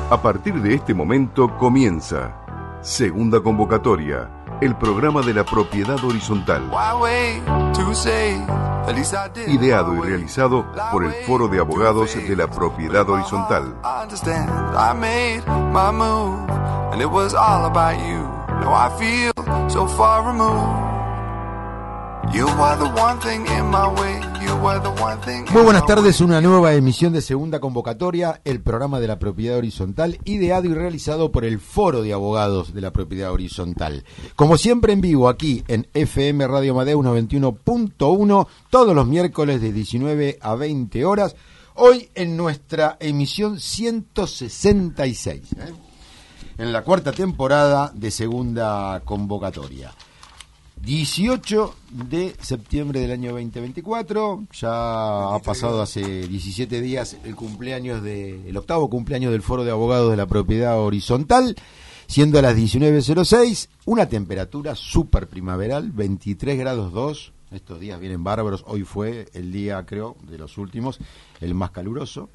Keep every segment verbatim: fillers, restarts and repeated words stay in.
A partir de este momento comienza Segunda Convocatoria, el programa de la propiedad horizontal. Ideado y realizado por el Foro de Abogados de la Propiedad Horizontal. Muy buenas tardes, una nueva emisión de Segunda Convocatoria, el programa de la propiedad horizontal, ideado y realizado por el Foro de Abogados de la Propiedad Horizontal. Como siempre en vivo aquí en F M Radio Amadeus noventa y uno punto uno, todos los miércoles de diecinueve a veinte horas, hoy en nuestra emisión ciento sesenta y seis, ¿eh? en la cuarta temporada de Segunda Convocatoria. dieciocho de septiembre del año veinte veinticuatro, ya ha pasado hace diecisiete días el cumpleaños de, el octavo cumpleaños del Foro de Abogados de la Propiedad Horizontal, siendo a las diecinueve cero seis, una temperatura súper primaveral, veintitrés grados dos, estos días vienen bárbaros, hoy fue el día, creo, de los últimos, el más caluroso,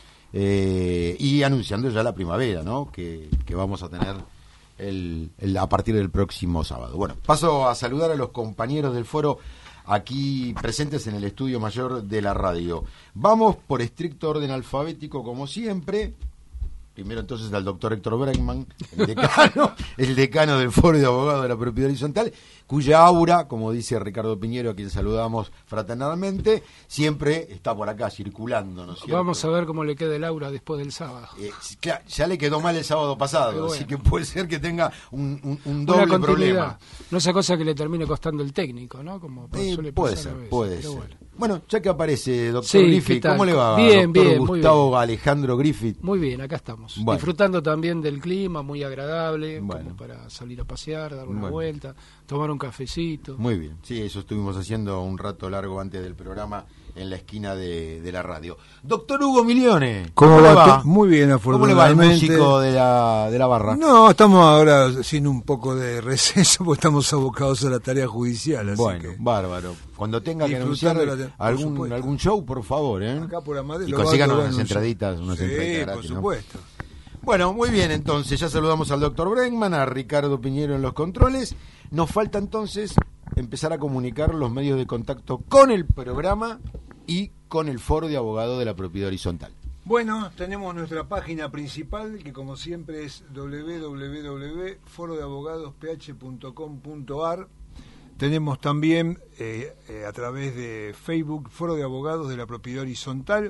eh, y anunciando ya la primavera, ¿no?, que, que vamos a tener El, el, a partir del próximo sábado. Bueno, paso a saludar a los compañeros del foro aquí presentes en el estudio mayor de la radio. Vamos por estricto orden alfabético como siempre. Primero entonces al doctor Héctor Bregman, el decano, el decano del Foro de Abogados de la Propiedad Horizontal, cuya aura, como dice Ricardo Piñero, a quien saludamos fraternalmente, siempre está por acá circulando, ¿no es cierto? Vamos a ver cómo le queda el aura después del sábado. Eh, claro, ya le quedó mal el sábado pasado, bueno, así que puede ser que tenga un, un, un doble problema. No esa cosa que le termine costando el técnico, ¿no? Como eh, suele puede pasar ser, a veces, puede ser. Bueno. bueno, ya que aparece, doctor sí, Griffith, ¿cómo le va? Bien, doctor bien, Gustavo muy bien. Alejandro Griffith. Muy bien, acá estamos. Bueno. Disfrutando también del clima, muy agradable, bueno. como para salir a pasear, dar una bueno. vuelta, tomar un cafecito. Muy bien, sí, eso estuvimos haciendo un rato largo antes del programa en la esquina de, de la radio. Doctor Hugo Milione, ¿cómo, ¿cómo va? va? Muy bien, ¿Cómo le va el afortunadamente. músico de la, de la barra? No, estamos ahora sin un poco de receso porque estamos abocados a la tarea judicial. Así bueno, que bárbaro. Cuando tenga que disfrutando anunciar la te- por algún, supuesto. algún show, por favor, ¿eh? acá por Amadeo Y lo consigan va a unas anunciar. entraditas, unas Sí, entraditas por gratis, ¿no? supuesto. Bueno, muy bien, entonces ya saludamos al doctor Bregman, a Ricardo Piñero en los controles. Nos falta entonces empezar a comunicar los medios de contacto con el programa y con el Foro de Abogados de la Propiedad Horizontal. Bueno, tenemos nuestra página principal que como siempre es doble u doble u doble u punto foro de abogados p h punto com punto a r. Tenemos también eh, eh, a través de Facebook Foro de Abogados de la Propiedad Horizontal,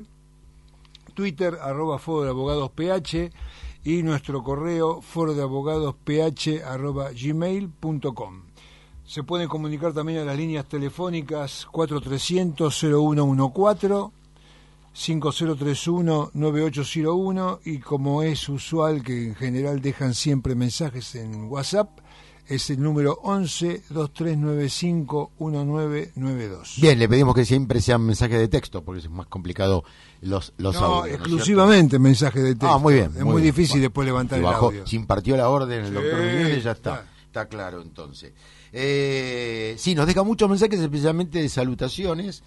Twitter arroba Foro de Abogados P H y nuestro correo foro de abogados p h arroba gmail punto com. Se pueden comunicar también a las líneas telefónicas cuatro trescientos cero uno catorce, cinco cero tres uno nueve ocho cero uno y como es usual que en general dejan siempre mensajes en WhatsApp, es el número once dos tres nueve cinco uno nueve nueve dos. Bien, le pedimos que siempre sean mensajes de texto porque es más complicado los, los no, audios. exclusivamente ¿no es mensajes de texto. Ah, muy bien. Es muy muy bien. difícil Bueno, después levantar si el bajó, audio. si impartió la orden el Sí, doctor Milione, ya está. está. Está claro entonces. Eh, sí, nos deja muchos mensajes, especialmente de salutaciones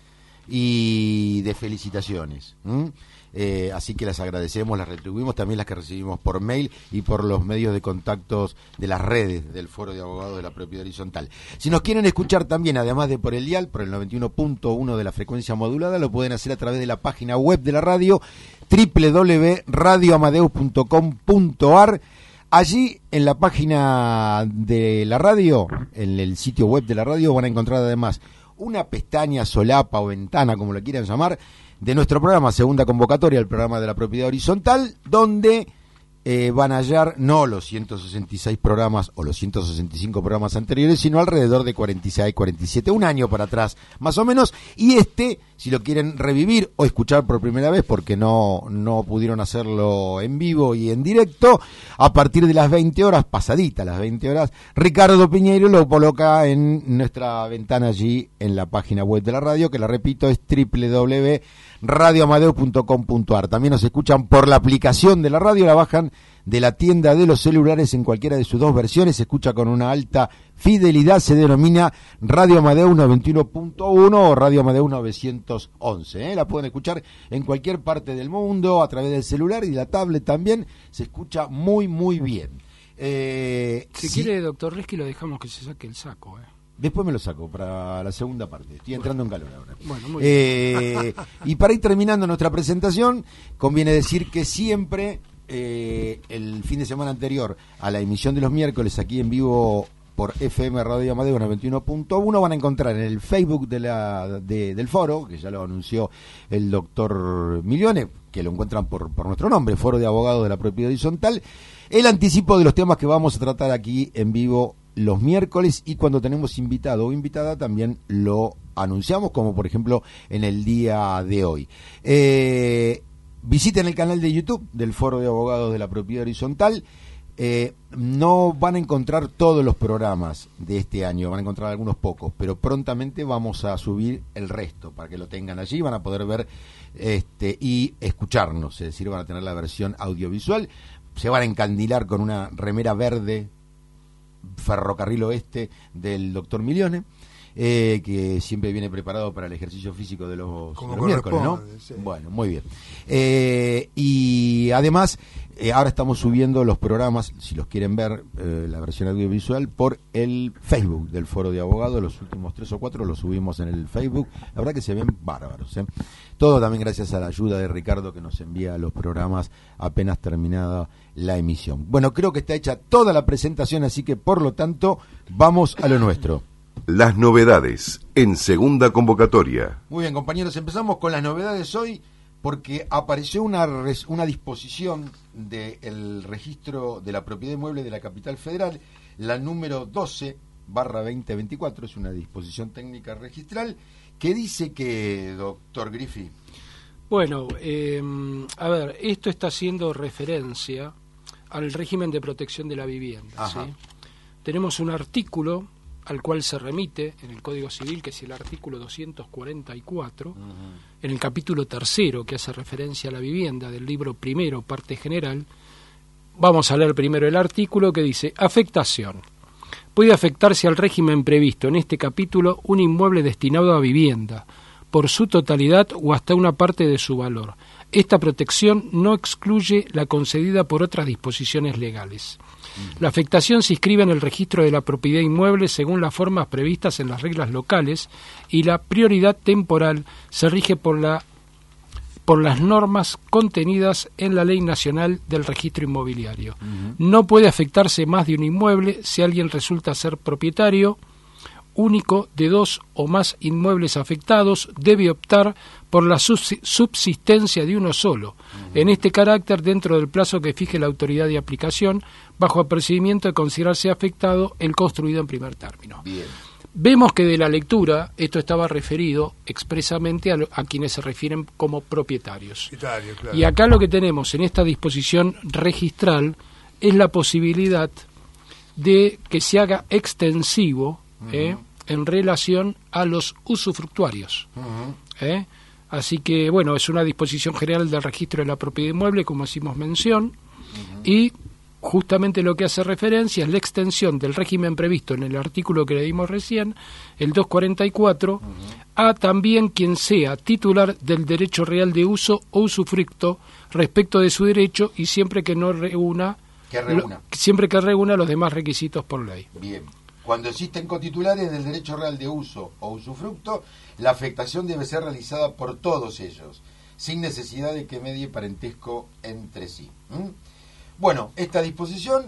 y de felicitaciones. ¿m? Eh, así que las agradecemos, las retribuimos, también las que recibimos por mail y por los medios de contactos de las redes del Foro de Abogados de la Propiedad Horizontal. Si nos quieren escuchar también, además de por el dial, por el noventa y uno punto uno de la frecuencia modulada, lo pueden hacer a través de la página web de la radio, doble u doble u doble u punto radio amadeus punto com punto a r. Allí, en la página de la radio, en el sitio web de la radio, van a encontrar además una pestaña, solapa o ventana, como lo quieran llamar, de nuestro programa Segunda Convocatoria, el programa de la Propiedad Horizontal, donde eh, van a hallar no los ciento sesenta y seis programas o los ciento sesenta y cinco programas anteriores, sino alrededor de cuarenta y seis, cuarenta y siete, un año para atrás más o menos, y este, si lo quieren revivir o escuchar por primera vez porque no, no pudieron hacerlo en vivo y en directo, a partir de las veinte horas, pasadita las veinte horas, Ricardo Piñero lo coloca en nuestra ventana allí en la página web de la radio, que la repito es doble u doble u doble u punto radio amadeus punto com punto a r. También nos escuchan por la aplicación de la radio, la bajan de la tienda de los celulares en cualquiera de sus dos versiones. Se escucha con una alta fidelidad, se denomina Radio Amadeus noventa y uno punto uno o Radio Amadeus novecientos once. ¿eh? La pueden escuchar en cualquier parte del mundo, a través del celular y la tablet también. Se escucha muy, muy bien. Eh, si sí. quiere, doctor Resky, lo dejamos que se saque el saco. ¿eh? Después me lo saco para la segunda parte. Estoy entrando bueno. en calor ahora. Bueno, muy eh, bien. Y para ir terminando nuestra presentación, conviene decir que siempre, eh, el fin de semana anterior a la emisión de los miércoles, aquí en vivo por F M Radio Amadeus noventa y uno punto uno, van a encontrar en el Facebook de la, de, del foro, que ya lo anunció el doctor Milione, que lo encuentran por, por nuestro nombre, Foro de Abogados de la Propiedad Horizontal, el anticipo de los temas que vamos a tratar aquí en vivo los miércoles, y cuando tenemos invitado o invitada también lo anunciamos, como por ejemplo en el día de hoy. Eh, visiten el canal de YouTube del Foro de Abogados de la Propiedad Horizontal. Eh, no van a encontrar todos los programas de este año, van a encontrar algunos pocos, pero prontamente vamos a subir el resto para que lo tengan allí, van a poder ver este y escucharnos, es decir, van a tener la versión audiovisual, se van a encandilar con una remera verde Ferrocarril Oeste del doctor Milione, eh, que siempre viene preparado para el ejercicio físico de los, de los miércoles, ¿no? Sí. Bueno, muy bien. Eh, y además, eh, ahora estamos subiendo los programas, si los quieren ver, eh, la versión audiovisual, por el Facebook del Foro de Abogados. Los últimos tres o cuatro los subimos en el Facebook. La verdad que se ven bárbaros, ¿eh? Todo también gracias a la ayuda de Ricardo, que nos envía los programas apenas terminada la emisión. Bueno, creo que está hecha toda la presentación, así que por lo tanto vamos a lo nuestro. Las novedades en segunda convocatoria. Muy bien, compañeros, empezamos con las novedades hoy porque apareció una, res, una disposición del registro de la propiedad inmueble de la Capital Federal, la número doce barra veinte veinticuatro, es una disposición técnica registral que dice que, doctor Griffi. Bueno, eh, a ver, esto está haciendo referencia al régimen de protección de la vivienda. ¿sí? Tenemos un artículo al cual se remite en el Código Civil, que es el artículo doscientos cuarenta y cuatro, uh-huh. en el capítulo tercero, que hace referencia a la vivienda, del libro primero, parte general. Vamos a leer primero el artículo, que dice: afectación. Puede afectarse al régimen previsto en este capítulo un inmueble destinado a vivienda, por su totalidad o hasta una parte de su valor. Esta protección no excluye la concedida por otras disposiciones legales. La afectación se inscribe en el registro de la propiedad inmueble según las formas previstas en las reglas locales, y la prioridad temporal se rige por la por las normas contenidas en la Ley Nacional del Registro Inmobiliario. Uh-huh. No puede afectarse más de un inmueble si alguien resulta ser propietario único de dos o más inmuebles afectados. Debe optar por la subsistencia de uno solo, uh-huh. en este carácter, dentro del plazo que fije la autoridad de aplicación, bajo apercibimiento de considerarse afectado el construido en primer término. Bien. Vemos que de la lectura esto estaba referido expresamente a, lo, a quienes se refieren como propietarios. Italia, claro. Y acá lo que tenemos en esta disposición registral es la posibilidad de que se haga extensivo uh-huh. eh, en relación a los usufructuarios. Uh-huh. ¿eh? Así que, bueno, es una disposición general del registro de la propiedad inmueble, como hicimos mención, uh-huh. y justamente lo que hace referencia es la extensión del régimen previsto en el artículo que le dimos recién, el doscientos cuarenta y cuatro, uh-huh. a también quien sea titular del derecho real de uso o usufructo respecto de su derecho, y siempre que no reúna, que reúna. Lo, siempre que reúna los demás requisitos por ley. Bien. Cuando existen cotitulares del derecho real de uso o usufructo, la afectación debe ser realizada por todos ellos, sin necesidad de que medie parentesco entre sí. ¿Mm? Bueno, esta disposición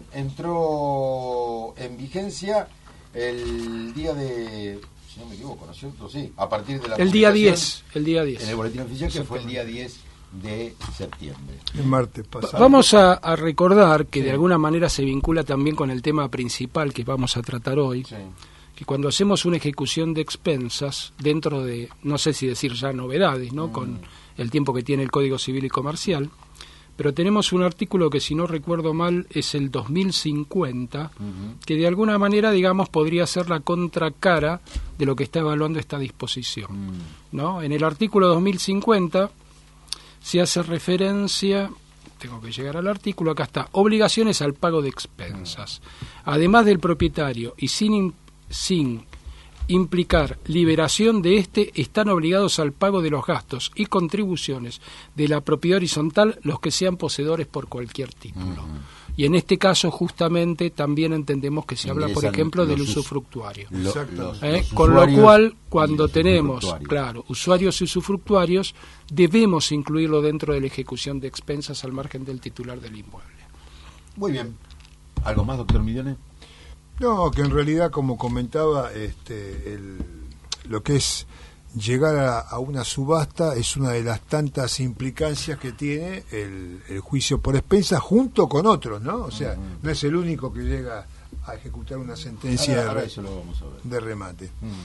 entró en vigencia el día de, si no me equivoco, ¿no es cierto? Sí, a partir de la el día diez, el día diez. En el boletín oficial, que fue el día diez de septiembre. El martes pasado. Vamos a, a recordar que sí. de alguna manera se vincula también con el tema principal que vamos a tratar hoy, sí. que cuando hacemos una ejecución de expensas, dentro de, no sé si decir ya novedades, ¿no? Mm. con el tiempo que tiene el Código Civil y Comercial, pero tenemos un artículo que, si no recuerdo mal, es el dos mil cincuenta, uh-huh. que de alguna manera, digamos, podría ser la contracara de lo que está evaluando esta disposición. Uh-huh. ¿no? En el artículo dos mil cincuenta se hace referencia tengo que llegar al artículo, acá está, obligaciones al pago de expensas. Además del propietario y sin, sin implicar liberación de éste, están obligados al pago de los gastos y contribuciones de la propiedad horizontal los que sean poseedores por cualquier título. Uh-huh. Y en este caso justamente también entendemos que se habla, por ejemplo, del usufructuario. Lo, los, ¿Eh? los Con lo cual, cuando tenemos, claro, usuarios y usufructuarios, debemos incluirlo dentro de la ejecución de expensas al margen del titular del inmueble. Muy bien. ¿Algo más, doctor Milione? No, que en realidad, como comentaba, este, el, lo que es llegar a, a una subasta es una de las tantas implicancias que tiene el, el juicio por expensas junto con otros, ¿no? O sea, uh-huh. no es el único que llega a ejecutar una sentencia ahora, ahora de, eso lo vamos a ver. de remate.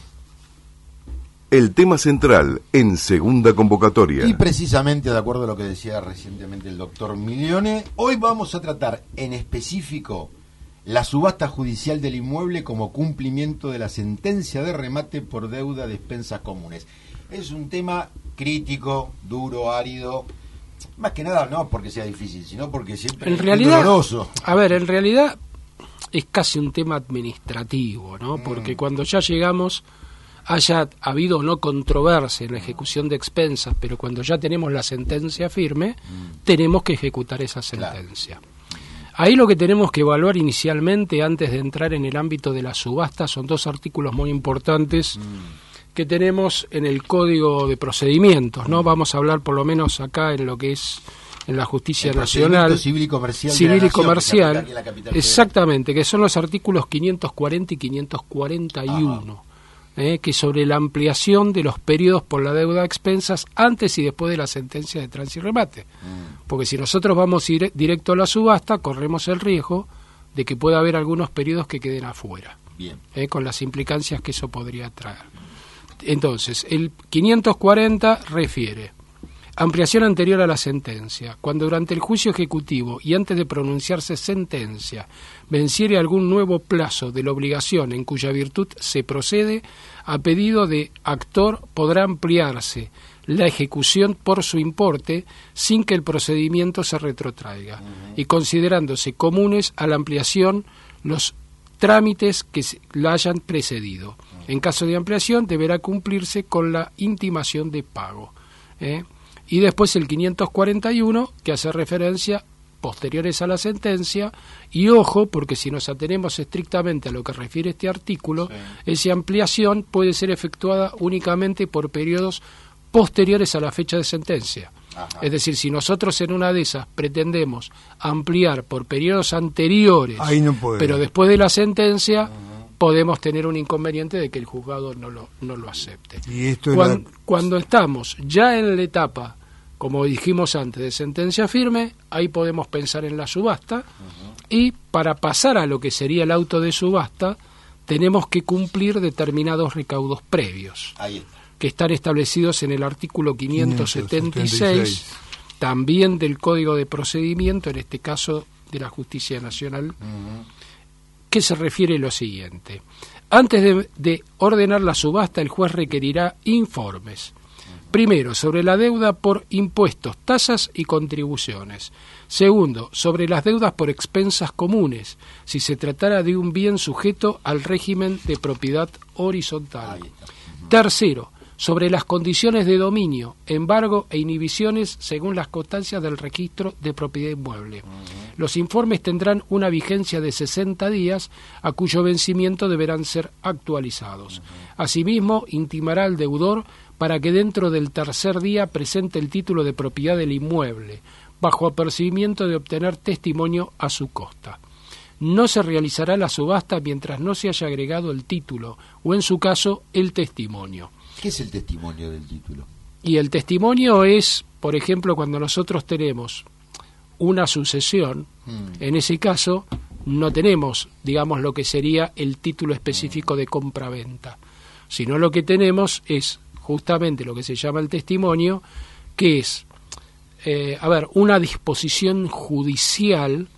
Uh-huh. El tema central en segunda convocatoria. Y precisamente de acuerdo a lo que decía recientemente el doctor Milione, hoy vamos a tratar en específico la subasta judicial del inmueble como cumplimiento de la sentencia de remate por deuda de expensas comunes. Es un tema crítico, duro, árido, más que nada no porque sea difícil, sino porque siempre en es realidad, doloroso. A ver, en realidad es casi un tema administrativo, ¿no? Porque mm. cuando ya llegamos, haya habido o no controversia en la ejecución de expensas, pero cuando ya tenemos la sentencia firme, mm. tenemos que ejecutar esa sentencia. Claro. Ahí lo que tenemos que evaluar inicialmente, antes de entrar en el ámbito de la subasta, son dos artículos muy importantes mm. que tenemos en el Código de Procedimientos, ¿no? Vamos a hablar por lo menos acá en lo que es en la Justicia el Nacional. Civil y comercial. Civil y nación, comercial. Que la capital, exactamente, que son los artículos quinientos cuarenta y quinientos cuarenta y uno. Eh, que sobre la ampliación de los periodos por la deuda a expensas antes y después de la sentencia de tránsito y remate. Mm. Porque si nosotros vamos ir directo a la subasta, corremos el riesgo de que pueda haber algunos periodos que queden afuera. Bien. Eh, con las implicancias que eso podría traer. Entonces, el quinientos cuarenta refiere ampliación anterior a la sentencia. Cuando durante el juicio ejecutivo y antes de pronunciarse sentencia venciere algún nuevo plazo de la obligación en cuya virtud se procede, a pedido de actor podrá ampliarse la ejecución por su importe sin que el procedimiento se retrotraiga, uh-huh. y considerándose comunes a la ampliación los trámites que la hayan precedido. Uh-huh. En caso de ampliación deberá cumplirse con la intimación de pago. ¿eh? Y después el quinientos cuarenta y uno, que hace referencia posteriores a la sentencia, y ojo, porque si nos atenemos estrictamente a lo que refiere este artículo, sí. esa ampliación puede ser efectuada únicamente por periodos posteriores a la fecha de sentencia. Ajá. Es decir, si nosotros en una de esas pretendemos ampliar por periodos anteriores, ahí no puede. Pero después de la sentencia, uh-huh. podemos tener un inconveniente de que el juzgado no lo, no lo acepte. ¿Y esto cuando, la... cuando estamos ya en la etapa, como dijimos antes, de sentencia firme, ahí podemos pensar en la subasta, uh-huh. y para pasar a lo que sería el auto de subasta, tenemos que cumplir determinados recaudos previos, ahí está. que están establecidos en el artículo quinientos setenta y seis, quinientos setenta y seis, también del Código de Procedimiento, en este caso de la Justicia Nacional, uh-huh. que se refiere a lo siguiente. Antes de, de ordenar la subasta, el juez requerirá informes. Primero, sobre la deuda por impuestos, tasas y contribuciones. Segundo, sobre las deudas por expensas comunes, si se tratara de un bien sujeto al régimen de propiedad horizontal. Tercero, sobre las condiciones de dominio, embargo e inhibiciones según las constancias del registro de propiedad inmueble. Uh-huh. Los informes tendrán una vigencia de sesenta días, a cuyo vencimiento deberán ser actualizados. Uh-huh. Asimismo, intimará al deudor para que dentro del tercer día presente el título de propiedad del inmueble, bajo apercibimiento de obtener testimonio a su costa. No se realizará la subasta mientras no se haya agregado el título, o en su caso, el testimonio. ¿Qué es el testimonio del título? Y el testimonio es, por ejemplo, cuando nosotros tenemos una sucesión, hmm. en ese caso no tenemos, digamos, lo que sería el título específico hmm. de compra-venta, sino lo que tenemos es justamente lo que se llama el testimonio, que es, eh, a ver, una disposición judicial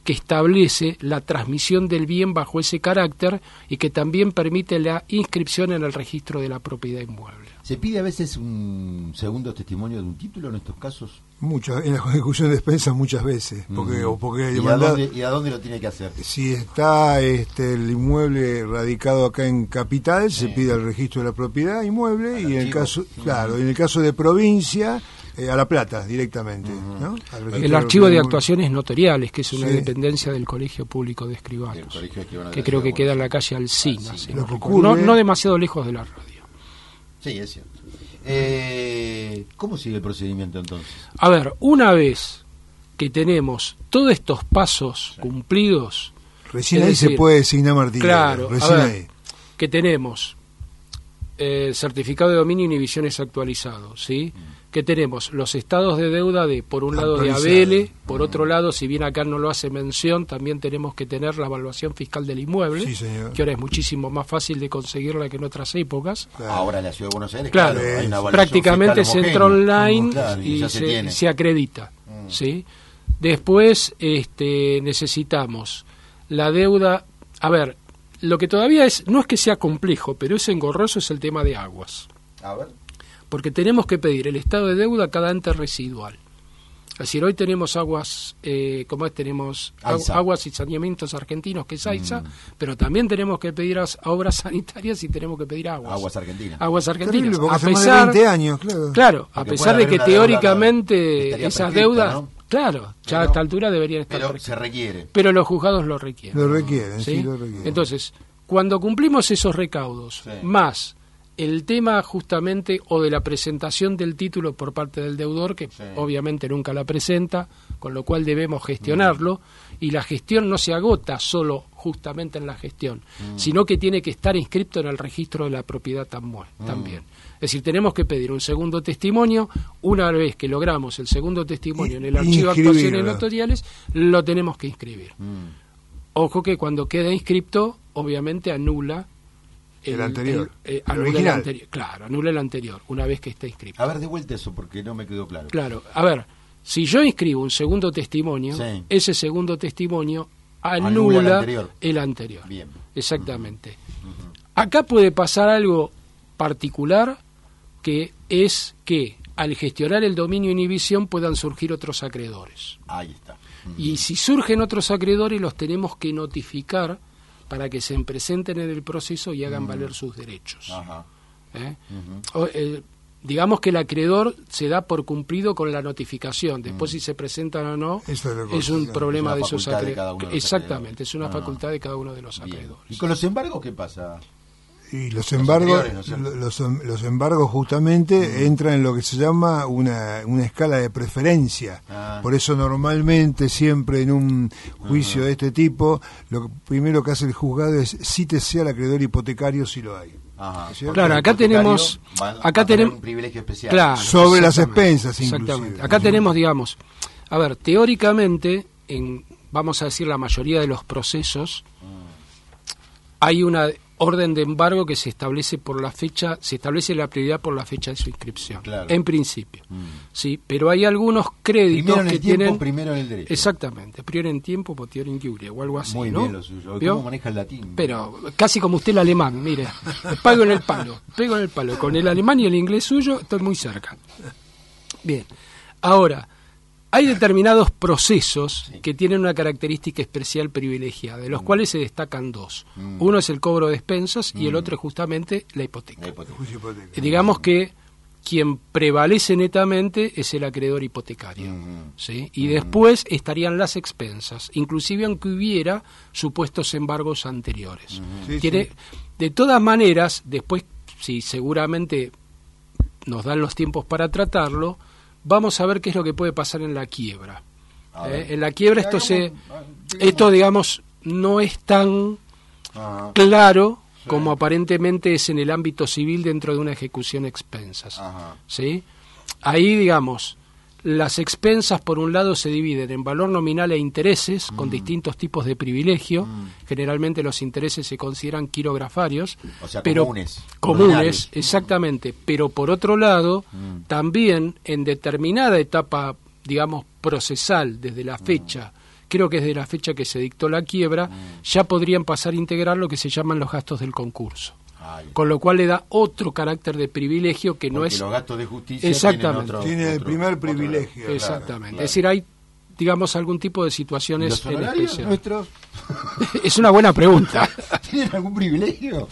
que establece la transmisión del bien bajo ese carácter y que también permite la inscripción en el registro de la propiedad inmueble. ¿Se pide a veces un segundo testimonio de un título en estos casos? Muchas, en la ejecución de expensas muchas veces. Porque, Mm. o porque ¿Y, a dónde, ¿Y a dónde lo tiene que hacer? Si está este, el inmueble radicado acá en Capital, sí. se pide el registro de la propiedad inmueble, al y en el archivo. caso, claro, en el caso de provincia, eh, a La Plata directamente. Uh-huh. ¿no? El archivo de actuaciones notariales, que es una sí. dependencia del Colegio Público de Escribanos, Colegio de Escribanos que de creo que Ciudad queda en Buenos la calle Alsina, Alsina. si Lo no, que recuerdo. no, ocurre- no demasiado lejos de la radio. Sí, es cierto. Eh, ¿Cómo sigue el procedimiento entonces? A ver, una vez que tenemos todos estos pasos sí. cumplidos, Recién es ahí decir, se puede designar martillo. claro, Recién a ver, ahí. que tenemos eh, certificado de dominio y inhibiciones actualizado, ¿sí? Mm. Que tenemos los estados de deuda de, por un lado, de Abele, por mm. otro lado, si bien acá no lo hace mención, también tenemos que tener la evaluación fiscal del inmueble, sí, señor. que ahora es muchísimo más fácil de conseguirla que en otras épocas. Claro. Ahora en la Ciudad de Buenos Aires, claro, claro hay una prácticamente se entra online claro, y, y se, se, se acredita, mm. ¿sí? Después este, necesitamos la deuda. A ver, lo que todavía es, no es que sea complejo, pero es engorroso, es el tema de aguas. A ver. Porque tenemos que pedir el estado de deuda a cada ente residual. Es decir, hoy tenemos aguas, eh, como es, tenemos agu- aguas y saneamientos argentinos, que es AISA, mm. pero también tenemos que pedir a, a obras sanitarias y tenemos que pedir aguas. Aguas argentinas. Aguas argentinas. Terrible, a pesar, de veinte años, claro. Claro, a pesar de que teóricamente esas deudas, ¿no? claro, ya pero, a esta altura deberían estar. Pero se requiere. Pero los juzgados lo requieren. Lo requieren, ¿sí? sí, lo requieren. Entonces, cuando cumplimos esos recaudos, sí. más el tema justamente o de la presentación del título por parte del deudor, que sí. obviamente nunca la presenta, con lo cual debemos gestionarlo, mm. y la gestión no se agota solo justamente en la gestión, mm. sino que tiene que estar inscrito en el registro de la propiedad también. Mm. también. Es decir, tenemos que pedir un segundo testimonio. Una vez que logramos el segundo testimonio en el archivo de actuaciones notariales, lo tenemos que inscribir. Mm. Ojo que cuando queda inscripto, obviamente anula el, el anterior. El, eh, anula el anterior. Claro, anula el anterior, una vez que está inscrito. A ver, de vuelta eso, porque no me quedó claro. Claro, a ver, si yo inscribo un segundo testimonio, sí. ese segundo testimonio anula, anula el anterior. El anterior. Bien. Exactamente. Uh-huh. Acá puede pasar algo particular, que es que al gestionar el dominio inhibición puedan surgir otros acreedores. Ahí está. Uh-huh. Y si surgen otros acreedores, los tenemos que notificar para que se presenten en el proceso y hagan uh-huh. valer sus derechos. Ajá. ¿Eh? Uh-huh. o, eh, digamos que el acreedor se da por cumplido con la notificación. Después, uh-huh. si se presentan o no, es, es un problema de esos acreedores. Exactamente, es una uh-huh. facultad de cada uno de los acreedores. Bien. ¿Y con los embargos qué pasa? Y los embargos, ¿no? los, los embargos justamente mm. entran en lo que se llama una, una escala de preferencia. Ah. Por eso normalmente siempre en un juicio uh-huh. de este tipo, lo primero que hace el juzgado es cítese al acreedor hipotecario si lo hay. Ajá. Claro, acá tenemos, va, acá tenemos un privilegio especial. Claro, sobre las expensas, exactamente. Inclusive. Acá tenemos, digamos, a ver, teóricamente, en, vamos a decir la mayoría de los procesos, mm. hay una orden de embargo que se establece por la fecha, se establece la prioridad por la fecha de su inscripción, claro. en principio, mm. sí, pero hay algunos créditos primero en el que tiempo, tienen, primero en el derecho, exactamente, prior en tiempo, posterior in iure o algo así, muy ¿no? bien lo suyo. ¿Cómo maneja el latín? Pero casi como usted el alemán, mire, pago en el palo, pego en el palo, con el alemán y el inglés suyo estoy muy cerca. Bien, ahora hay determinados procesos sí. que tienen una característica especial privilegiada, de los mm. cuales se destacan dos. Mm. Uno es el cobro de expensas mm. y el otro es justamente la hipoteca. La hipoteca. Eh, digamos que quien prevalece netamente es el acreedor hipotecario. Mm. ¿sí? Y mm. después estarían las expensas, inclusive aunque hubiera supuestos embargos anteriores. Mm. Sí, Tiene, sí. De todas maneras, después, si seguramente nos dan los tiempos para tratarlo, vamos a ver qué es lo que puede pasar en la quiebra. ¿eh? En la quiebra esto se, esto digamos no es tan Ajá. claro sí. como aparentemente es en el ámbito civil dentro de una ejecución expensas. Ajá. ¿sí? Ahí digamos las expensas por un lado se dividen en valor nominal e intereses mm. con distintos tipos de privilegio. Mm. Generalmente los intereses se consideran quirografarios, o sea, pero comunes, comunes exactamente. Pero por otro lado, mm. también en determinada etapa, digamos, procesal desde la fecha creo que desde la fecha que se dictó la quiebra, mm. ya podrían pasar a integrar lo que se llaman los gastos del concurso. Ay. Con lo cual le da otro carácter de privilegio que Porque no es... los gastos de justicia exactamente. tienen otro, tiene el otro, primer otro, privilegio. Claro, exactamente. claro. Es decir, hay, digamos, algún tipo de situaciones ¿Los en honorarios especial. nuestros? Es una buena pregunta. ¿Tienen algún privilegio?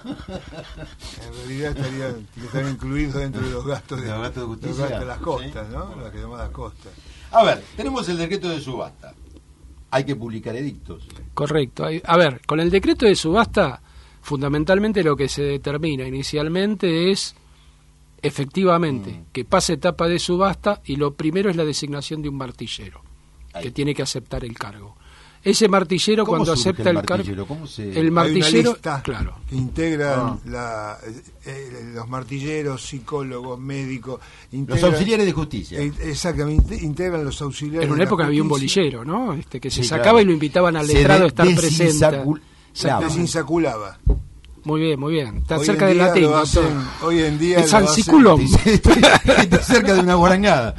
En realidad estarían, estarían incluidos dentro de los gastos de, los gastos de justicia. Los gastos de las costas, ¿sí? ¿no? Sí. Las llamadas costas. A ver, tenemos el decreto de subasta. Hay que publicar edictos. Correcto. A ver, con el decreto de subasta, fundamentalmente lo que se determina inicialmente es, efectivamente, mm. que pase etapa de subasta, y lo primero es la designación de un martillero, Ahí. que tiene que aceptar el cargo. Ese martillero, cuando acepta el, el cargo, ¿Cómo se... el martillero, hay una lista claro, que integran ah. la, eh, los martilleros, psicólogos, médicos, integran, los auxiliares de justicia. Eh, exactamente, integran los auxiliares. En una de época la había un bolillero, ¿no? Este que se sí, sacaba claro. y lo invitaban al letrado a estar presente. Se desinsaculaba. Muy bien, muy bien. Está hoy cerca del latín. Hacen, hoy en día el Sansiculum. Está cerca de una guarangada.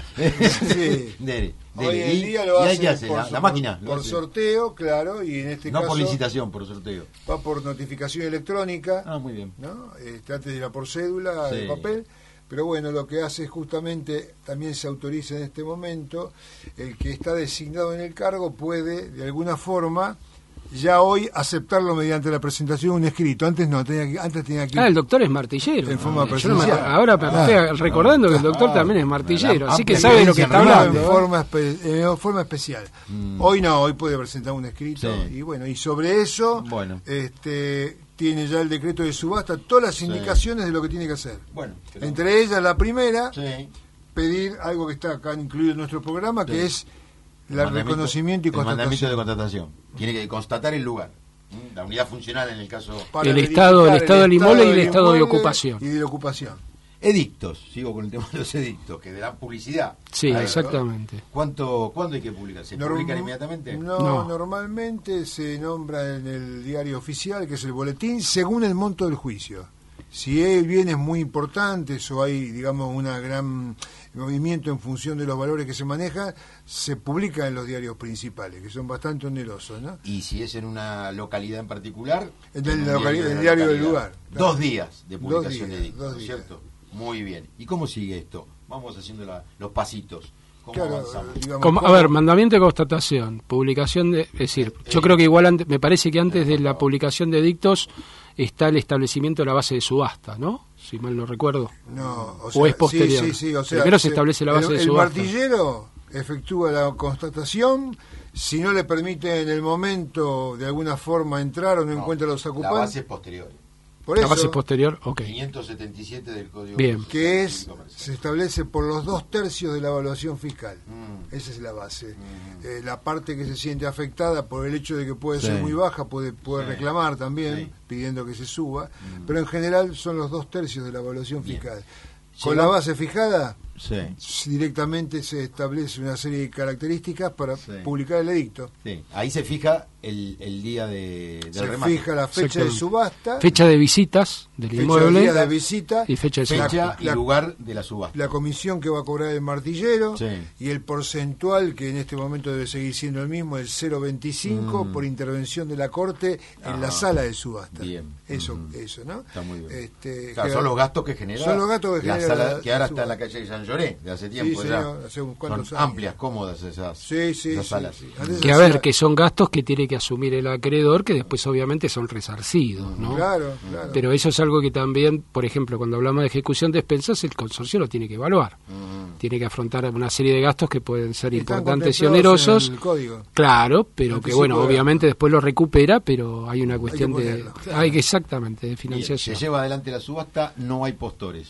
Sí. Dele, Hoy dele. en día lo hacen hace? por, la, la máquina. Por sorteo, claro, y en este no caso... No por licitación, por sorteo. Va por notificación electrónica. Ah, muy bien. ¿No? Este, antes era por cédula, sí. de papel. Pero bueno, lo que hace justamente, también se autoriza en este momento, el que está designado en el cargo puede, de alguna forma, ya hoy aceptarlo mediante la presentación de un escrito. Antes no, tenía que, antes tenía que... Ah, el doctor es martillero. En forma no, presencial. No me, ahora me estoy ah, recordando ah, que el doctor ah, también es martillero, ah, así que sabe lo que está hablando. En forma, espe en forma especial. Mm. Hoy no, hoy puede presentar un escrito. Sí. Y bueno, y sobre eso, bueno. este... tiene ya el decreto de subasta todas las indicaciones sí. de lo que tiene que hacer. Bueno, pero... entre ellas la primera, sí. pedir algo que está acá incluido en nuestro programa, sí. que es el, el reconocimiento y el constatación. mandamiento de constatación. Tiene que constatar el lugar, la unidad funcional en el caso. Para el estado, el estado del inmueble y el estado de ocupación. Y de ocupación. Edictos, sigo con el tema de los edictos, que dan publicidad. Sí, ver, exactamente. ¿Cuánto, ¿Cuándo hay que publicar? ¿Se Norm publican inmediatamente? No, no, normalmente se nombra en el diario oficial, que es el boletín, según el monto del juicio. Si hay bienes muy importantes o hay, digamos, una gran movimiento en función de los valores que se manejan, se publica en los diarios principales, que son bastante onerosos, ¿no? Y si es en una localidad en particular, en el, en diario, el diario del lugar. Claro. Dos días de publicación días, de edictos, días. ¿cierto? Muy bien. ¿Y cómo sigue esto? Vamos haciendo la, los pasitos. ¿Cómo claro, avanzamos? Digamos, Como, a ver, mandamiento de constatación, publicación de... Es decir, eh, yo eh, creo que igual, antes, me parece que antes de la publicación de edictos está el establecimiento de la base de subasta, ¿no? Si mal no recuerdo. No, o, sea, o es posterior. Sí, sí, sí, o sea, primero se establece la base el, de subasta. El martillero efectúa la constatación, si no le permite en el momento de alguna forma entrar o no, no encuentra los ocupantes. La base es posterior. Por la eso, base posterior, ok. quinientos setenta y siete del Código Bien. Que es, se establece por los dos tercios de la evaluación fiscal. Mm. Esa es la base. Mm. Eh, la parte que se siente afectada por el hecho de que puede sí. ser muy baja, puede, puede sí. reclamar también, sí. pidiendo que se suba, mm. pero en general son los dos tercios de la evaluación Bien. fiscal. Con la base fijada, sí. directamente se establece una serie de características para sí. publicar el edicto. Sí. Ahí se fija el, el día de, del se remate. Se fija la fecha de subasta. Fecha de visitas del fecha inmueble. Día de visita. Y fecha de fecha subasta. y lugar de la subasta. La comisión que va a cobrar el martillero. Sí. Y el porcentual, que en este momento debe seguir siendo el mismo, el cero coma veinticinco mm. por intervención de la Corte en ah, la sala de subasta. Bien. Eso, mm. eso, ¿no? Está muy bien. Este, claro, son los gastos que genera. Son los gastos que la genera sala, la, que ahora la está en la calle de San Lloré, de hace tiempo sí, ya. Señor, hace un son años. amplias, cómodas esas, sí, sí, esas sí, salas. Sí, sí. Que a ver, que son gastos que tiene que asumir el acreedor, que después obviamente son resarcidos, ¿no? Claro, claro. Pero eso es algo que también, por ejemplo, cuando hablamos de ejecución de expensas, el consorcio lo tiene que evaluar. Uh-huh. Tiene que afrontar una serie de gastos que pueden ser Están importantes y onerosos. En el código. Claro, pero que bueno, de... obviamente después lo recupera, pero hay una cuestión hay de... Claro. Hay que exactamente, de financiación. Bien, se lleva adelante la subasta, no hay postores.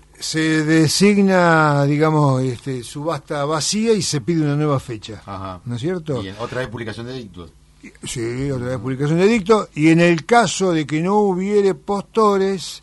Se designa, digamos, este, subasta vacía y se pide una nueva fecha. Ajá. ¿No es cierto? Bien, otra vez publicación de edictos. Sí, otra vez publicación de edicto. Y en el caso de que no hubiere postores,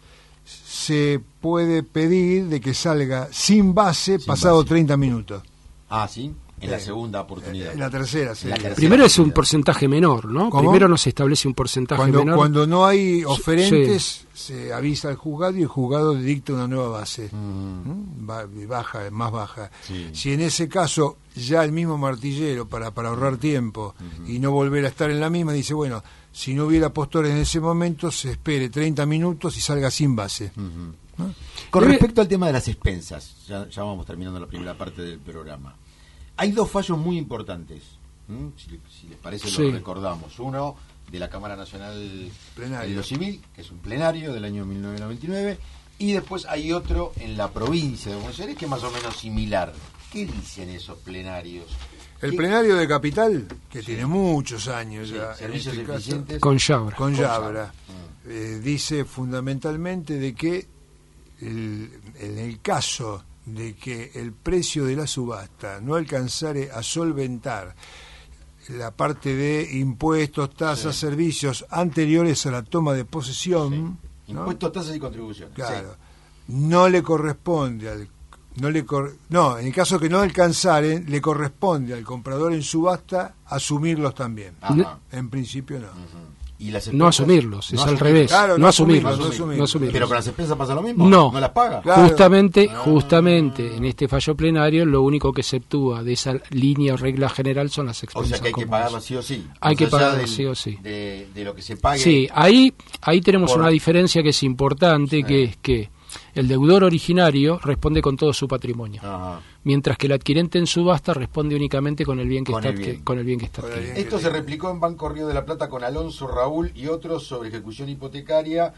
se puede pedir de que salga sin base sin pasado base. treinta minutos. Ah, ¿sí? En la segunda oportunidad. En la tercera, sí. La tercera Primero es un porcentaje menor, ¿no? ¿Cómo? Primero no se establece un porcentaje Cuando, menor. cuando no hay oferentes, Sí. se avisa al juzgado y el juzgado dicta una nueva base. Mm. ¿Mm? Va- baja, más baja. Sí. Si en ese caso ya el mismo martillero, para, para ahorrar tiempo uh-huh. y no volver a estar en la misma, dice, bueno, si no hubiera postores en ese momento, se espere treinta minutos y salga sin base. Uh-huh. ¿No? Con respecto al tema de las expensas, ya, ya vamos terminando la primera parte del programa. Hay dos fallos muy importantes, ¿Mm? si, si les parece Sí. lo recordamos. Uno de la Cámara Nacional Plenario. de lo Civil, que es un plenario del año mil novecientos noventa y nueve, y después hay otro en la provincia de Buenos Aires que es más o menos similar. ¿Qué dicen esos plenarios? El ¿Qué? plenario de Capital, que Sí. tiene muchos años Sí, ya, en servicios este caso, eficientes Con Yabra. con Con Yabra, Mm. eh, dice fundamentalmente de que el- en el caso de que el precio de la subasta no alcanzare a solventar la parte de impuestos, tasas, Sí. servicios anteriores a la toma de posesión, Sí. ¿no? Impuestos, tasas y contribuciones. Claro, no le corresponde al no le cor- no, en el caso que no alcanzaren, le corresponde al comprador en subasta asumirlos también. Ajá. En principio no. Ujú. ¿Y las No expensas? asumirlos, es No al asumirlos. revés. Claro, no, no asumirlos, asumirlos, no no asumirlos. asumirlos. ¿Pero con las expensas pasa lo mismo? No. ¿No las paga? Claro. Justamente, Ah. justamente en este fallo plenario lo único que exceptúa de esa línea o regla general son las O expensas sea que hay que comunes. pagarlas sí o sí. Hay Más que allá pagarlas del- sí o sí. De, de lo que se pague. Sí, ahí, ahí tenemos Por- una diferencia que es importante, Sí. que es que el deudor originario responde con todo su patrimonio, Ajá. mientras que el adquirente en subasta responde únicamente con el bien que Con está el bien. adqui- con el bien que está Con el adquirido. bien. Esto se replicó en Banco Río de la Plata con Alonso, Raúl y otros sobre ejecución hipotecaria,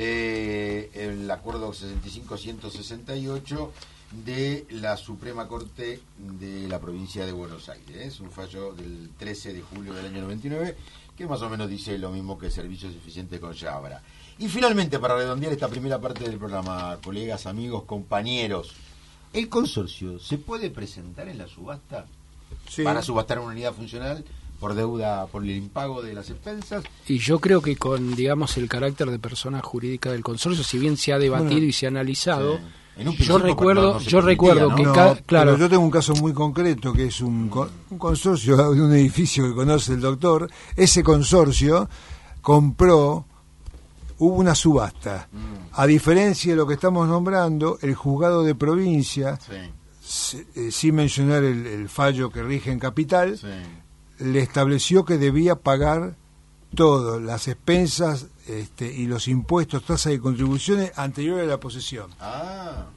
eh, el acuerdo sesenta y cinco ciento sesenta y ocho de la Suprema Corte de la provincia de Buenos Aires. Es un fallo del trece de julio del año noventa y nueve que más o menos dice lo mismo que Servicios Eficientes con Yabra. Y finalmente, para redondear esta primera parte del programa, colegas, amigos, compañeros, ¿el consorcio se puede presentar en la subasta? Sí. Para subastar una unidad funcional por deuda, por el impago de las expensas. Y yo creo que con, digamos, el carácter de persona jurídica del consorcio, si bien se ha debatido Bueno, y se ha analizado, Sí. En un yo principio, recuerdo, no- no se yo permitía, recuerdo ¿no? que No, ca- pero claro, yo tengo un caso muy concreto que es un, co- un consorcio de un edificio que conoce el doctor. Ese consorcio compró, hubo una subasta. Mm. A diferencia de lo que estamos nombrando, el juzgado de provincia, Sí, se- eh, sin mencionar el, el fallo que rige en Capital, sí. le estableció que debía pagar todo, las expensas este, y los impuestos, tasas y contribuciones anteriores a la posesión. Ah,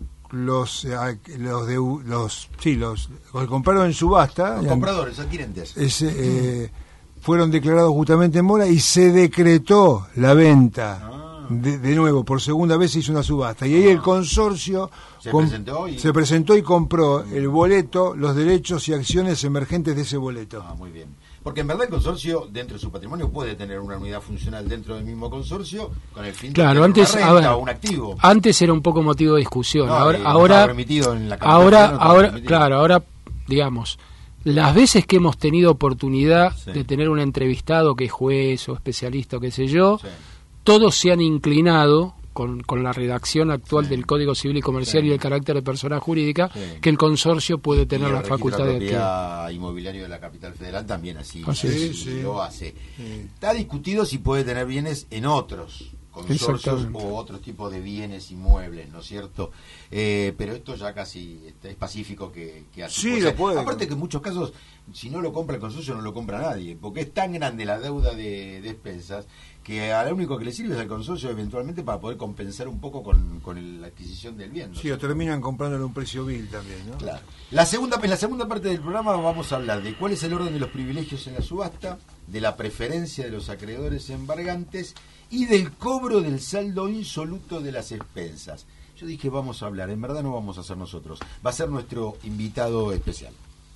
Los, eh, a- los, de, los, sí, los, los que compraron en subasta, los ya- compradores, adquirentes. ese, eh, fueron declarados justamente en mora y se decretó la venta. Ah. De, de nuevo, por segunda vez se hizo una subasta. Y ahí Ah. el consorcio Se com- presentó y- se presentó y compró el boleto, los derechos y acciones emergentes de ese boleto. Ah, muy bien. Porque en verdad el consorcio, dentro de su patrimonio, puede tener una unidad funcional dentro del mismo consorcio con el fin de claro, tener antes, una a renta ver, o un activo. antes era un poco motivo de discusión. No, ahora, eh, no ahora, estaba permitido en la capital, ahora, no estaba ahora, permitido. claro, ahora, digamos, las veces que hemos tenido oportunidad Sí. de tener un entrevistado que es juez o especialista o qué sé yo, Sí. todos se han inclinado con, con la redacción actual Sí. del Código Civil y Comercial Sí. y el carácter de persona jurídica, Sí. que el consorcio puede tener Y el la registro facultad de adquirir. propiedad inmobiliario de la capital federal también así, Así así es. Sí, sí. lo hace. Sí. Está discutido si puede tener bienes en otros consorcios Exactamente. o otro tipo de bienes inmuebles, ¿no es cierto? Eh, pero esto ya casi este, es pacífico que, que así Sí, puede lo ser. puede. Aparte que en muchos casos, si no lo compra el consorcio, no lo compra nadie, porque es tan grande la deuda de, de expensas que a lo único que le sirve es al consorcio eventualmente para poder compensar un poco con, con el- la adquisición del bien, ¿no es Sí, o cierto? terminan comprándole un precio vil también, ¿no? Claro. La segunda, en la segunda parte del programa vamos a hablar de cuál es el orden de los privilegios en la subasta, de la preferencia de los acreedores embargantes y del cobro del saldo insoluto de las expensas. Yo dije vamos a hablar, en verdad no vamos a hacer nosotros, va a ser nuestro invitado especial.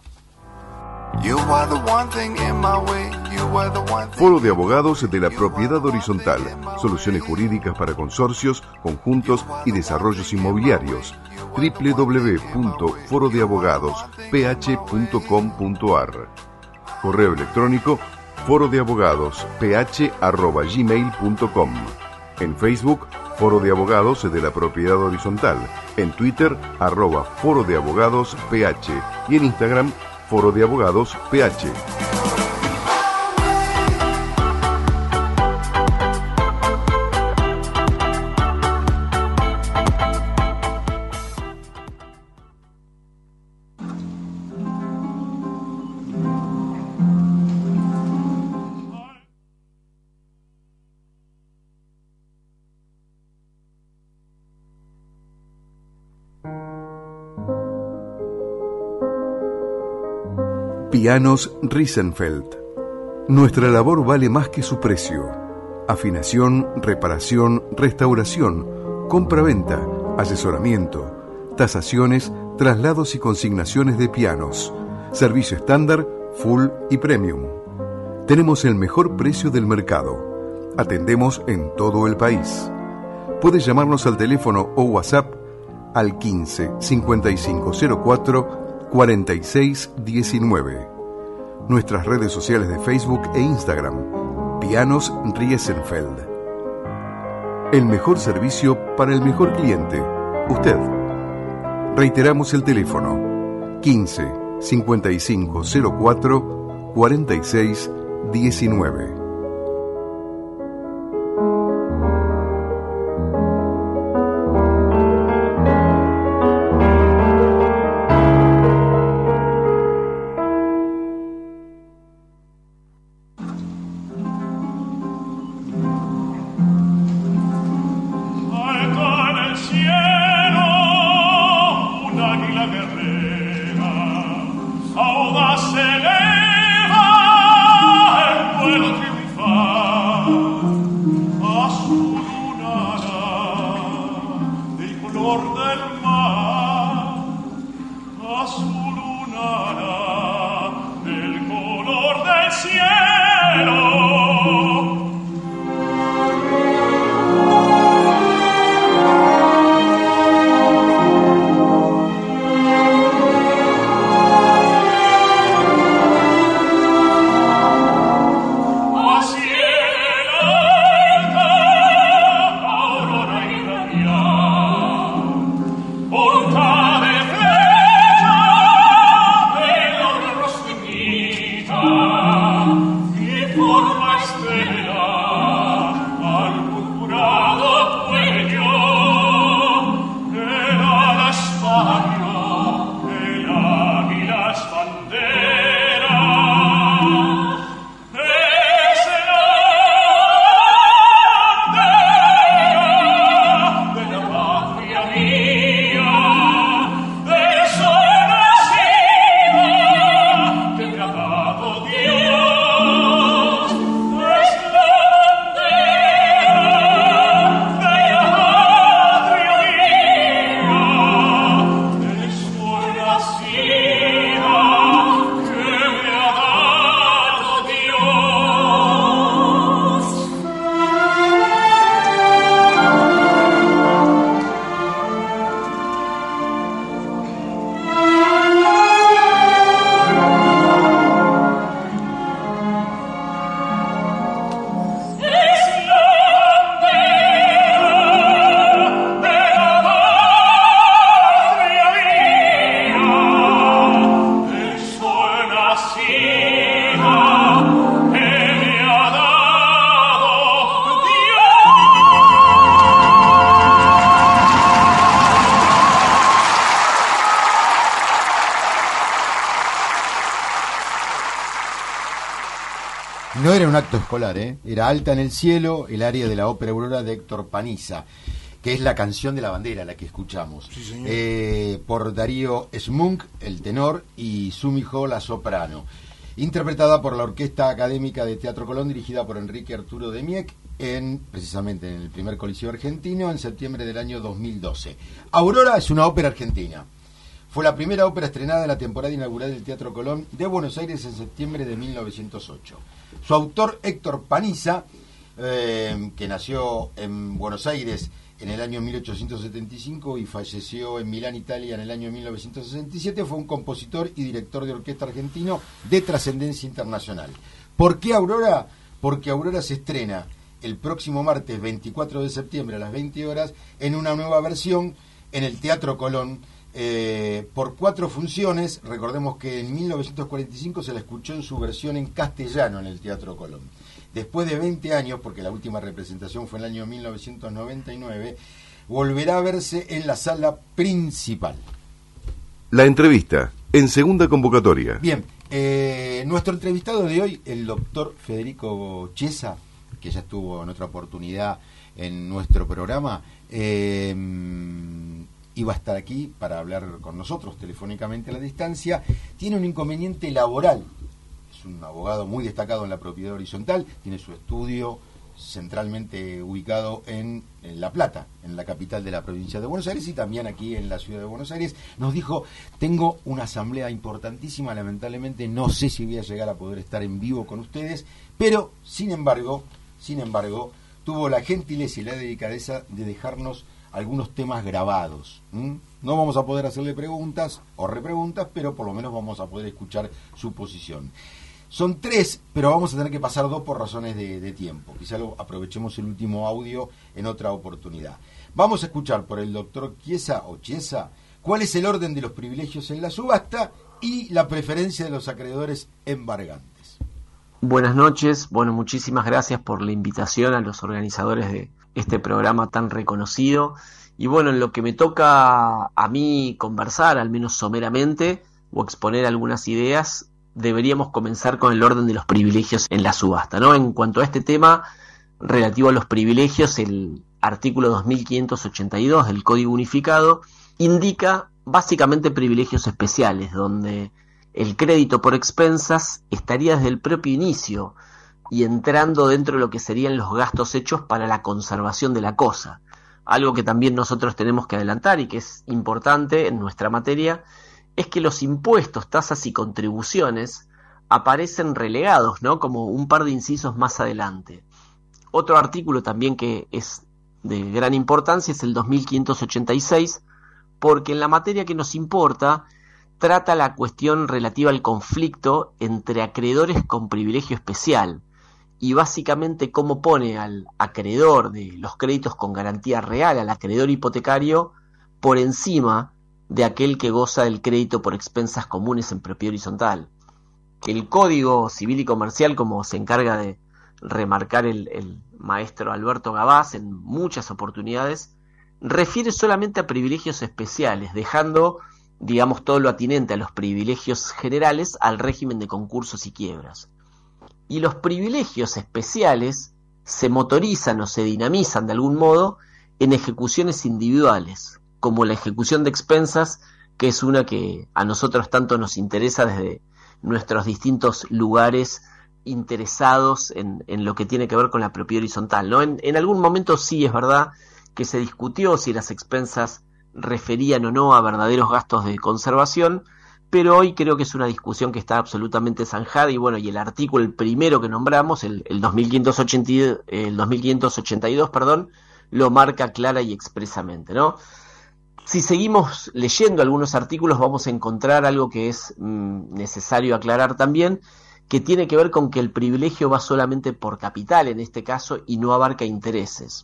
Foro de Abogados de la Propiedad Horizontal. Soluciones jurídicas para consorcios, conjuntos y desarrollos inmobiliarios. doble u doble u doble u punto foro de abogados p h punto com punto a r. Correo electrónico foro de abogados p h arroba gmail punto com. En Facebook, Foro de Abogados de la Propiedad Horizontal. En Twitter, arroba Foro de Abogados P H. Y en Instagram, Foro de Abogados P H. Pianos Riesenfeld. Nuestra labor vale más que su precio. Afinación, reparación, restauración, compra-venta, asesoramiento, tasaciones, traslados y consignaciones de pianos. Servicio estándar, full y premium. Tenemos el mejor precio del mercado. Atendemos en todo el país. Puede llamarnos al teléfono o WhatsApp al quince cincuenta y cinco cero cuatro cuarenta y seis diecinueve. Nuestras redes sociales de Facebook e Instagram, Pianos Riesenfeld. El mejor servicio para el mejor cliente, usted. Reiteramos el teléfono, quince cincuenta y cinco cero cuatro cuarenta y seis diecinueve. No era un acto escolar, ¿eh? Era Alta en el cielo, el área de la ópera Aurora de Héctor Paniza, que es la canción de la bandera, la que escuchamos. Sí, señor. Eh, por Darío Smunk, el tenor, y Sumijo, la soprano. Interpretada por la Orquesta Académica de Teatro Colón, dirigida por Enrique Arturo Demiec, en, precisamente en el primer Coliseo Argentino, en septiembre del año dos mil doce. Aurora es una ópera argentina. Fue la primera ópera estrenada en la temporada inaugural del Teatro Colón de Buenos Aires en septiembre de mil novecientos ocho. Su autor, Héctor Paniza, eh, que nació en Buenos Aires en el año mil ochocientos setenta y cinco y falleció en Milán, Italia, en el año mil novecientos sesenta y siete, fue un compositor y director de orquesta argentino de trascendencia internacional. ¿Por qué Aurora? Porque Aurora se estrena el próximo martes veinticuatro de septiembre a las veinte horas en una nueva versión en el Teatro Colón eh, por cuatro funciones. Recordemos que en mil novecientos cuarenta y cinco se la escuchó en su versión en castellano en el Teatro Colón. Después de veinte años, porque la última representación fue en el año mil novecientos noventa y nueve, volverá a verse en la sala principal. La entrevista, en segunda convocatoria. Bien, eh, nuestro entrevistado de hoy, el doctor Federico Chiesa, que ya estuvo en otra oportunidad en nuestro programa, eh, iba a estar aquí para hablar con nosotros telefónicamente a la distancia. Tiene un inconveniente laboral. Es un abogado muy destacado en la propiedad horizontal, tiene su estudio centralmente ubicado en, en La Plata, en la capital de la provincia de Buenos Aires, y también aquí en la ciudad de Buenos Aires. Nos dijo, tengo una asamblea importantísima, lamentablemente no sé si voy a llegar a poder estar en vivo con ustedes, pero sin embargo, sin embargo, tuvo la gentileza y la delicadeza de dejarnos algunos temas grabados. ¿Mm? No vamos a poder hacerle preguntas o repreguntas, pero por lo menos vamos a poder escuchar su posición. Son tres, pero vamos a tener que pasar dos por razones de, de tiempo. Quizá lo aprovechemos el último audio en otra oportunidad. Vamos a escuchar por el doctor Chiesa o Chiesa cuál es el orden de los privilegios en la subasta y la preferencia de los acreedores embargantes. Buenas noches. Bueno, muchísimas gracias por la invitación a los organizadores de este programa tan reconocido. Y bueno, en lo que me toca a mí conversar, al menos someramente, o exponer algunas ideas, deberíamos comenzar con el orden de los privilegios en la subasta, ¿no? En cuanto a este tema relativo a los privilegios, el artículo dos mil quinientos ochenta y dos del Código Unificado indica básicamente privilegios especiales, donde el crédito por expensas estaría desde el propio inicio y entrando dentro de lo que serían los gastos hechos para la conservación de la cosa. Algo que también nosotros tenemos que adelantar y que es importante en nuestra materia, es que los impuestos, tasas y contribuciones aparecen relegados, ¿no? Como un par de incisos más adelante. Otro artículo también que es de gran importancia es el dos mil quinientos ochenta y seis, porque en la materia que nos importa trata la cuestión relativa al conflicto entre acreedores con privilegio especial y básicamente cómo pone al acreedor de los créditos con garantía real, al acreedor hipotecario, por encima de aquel que goza del crédito por expensas comunes en propiedad horizontal. El Código Civil y Comercial, como se encarga de remarcar el, el maestro Alberto Gabás en muchas oportunidades, refiere solamente a privilegios especiales, dejando, digamos, todo lo atinente a los privilegios generales al régimen de concursos y quiebras. Y los privilegios especiales se motorizan o se dinamizan de algún modo en ejecuciones individuales, como la ejecución de expensas, que es una que a nosotros tanto nos interesa desde nuestros distintos lugares interesados en, en lo que tiene que ver con la propiedad horizontal, ¿no? En, en algún momento sí es verdad que se discutió si las expensas referían o no a verdaderos gastos de conservación, pero hoy creo que es una discusión que está absolutamente zanjada y bueno, y el artículo, el primero que nombramos, el, el, dos mil quinientos ochenta, el dos mil quinientos ochenta y dos, perdón, lo marca clara y expresamente, ¿no? Si seguimos leyendo algunos artículos vamos a encontrar algo que es mmm, necesario aclarar también, que tiene que ver con que el privilegio va solamente por capital en este caso y no abarca intereses.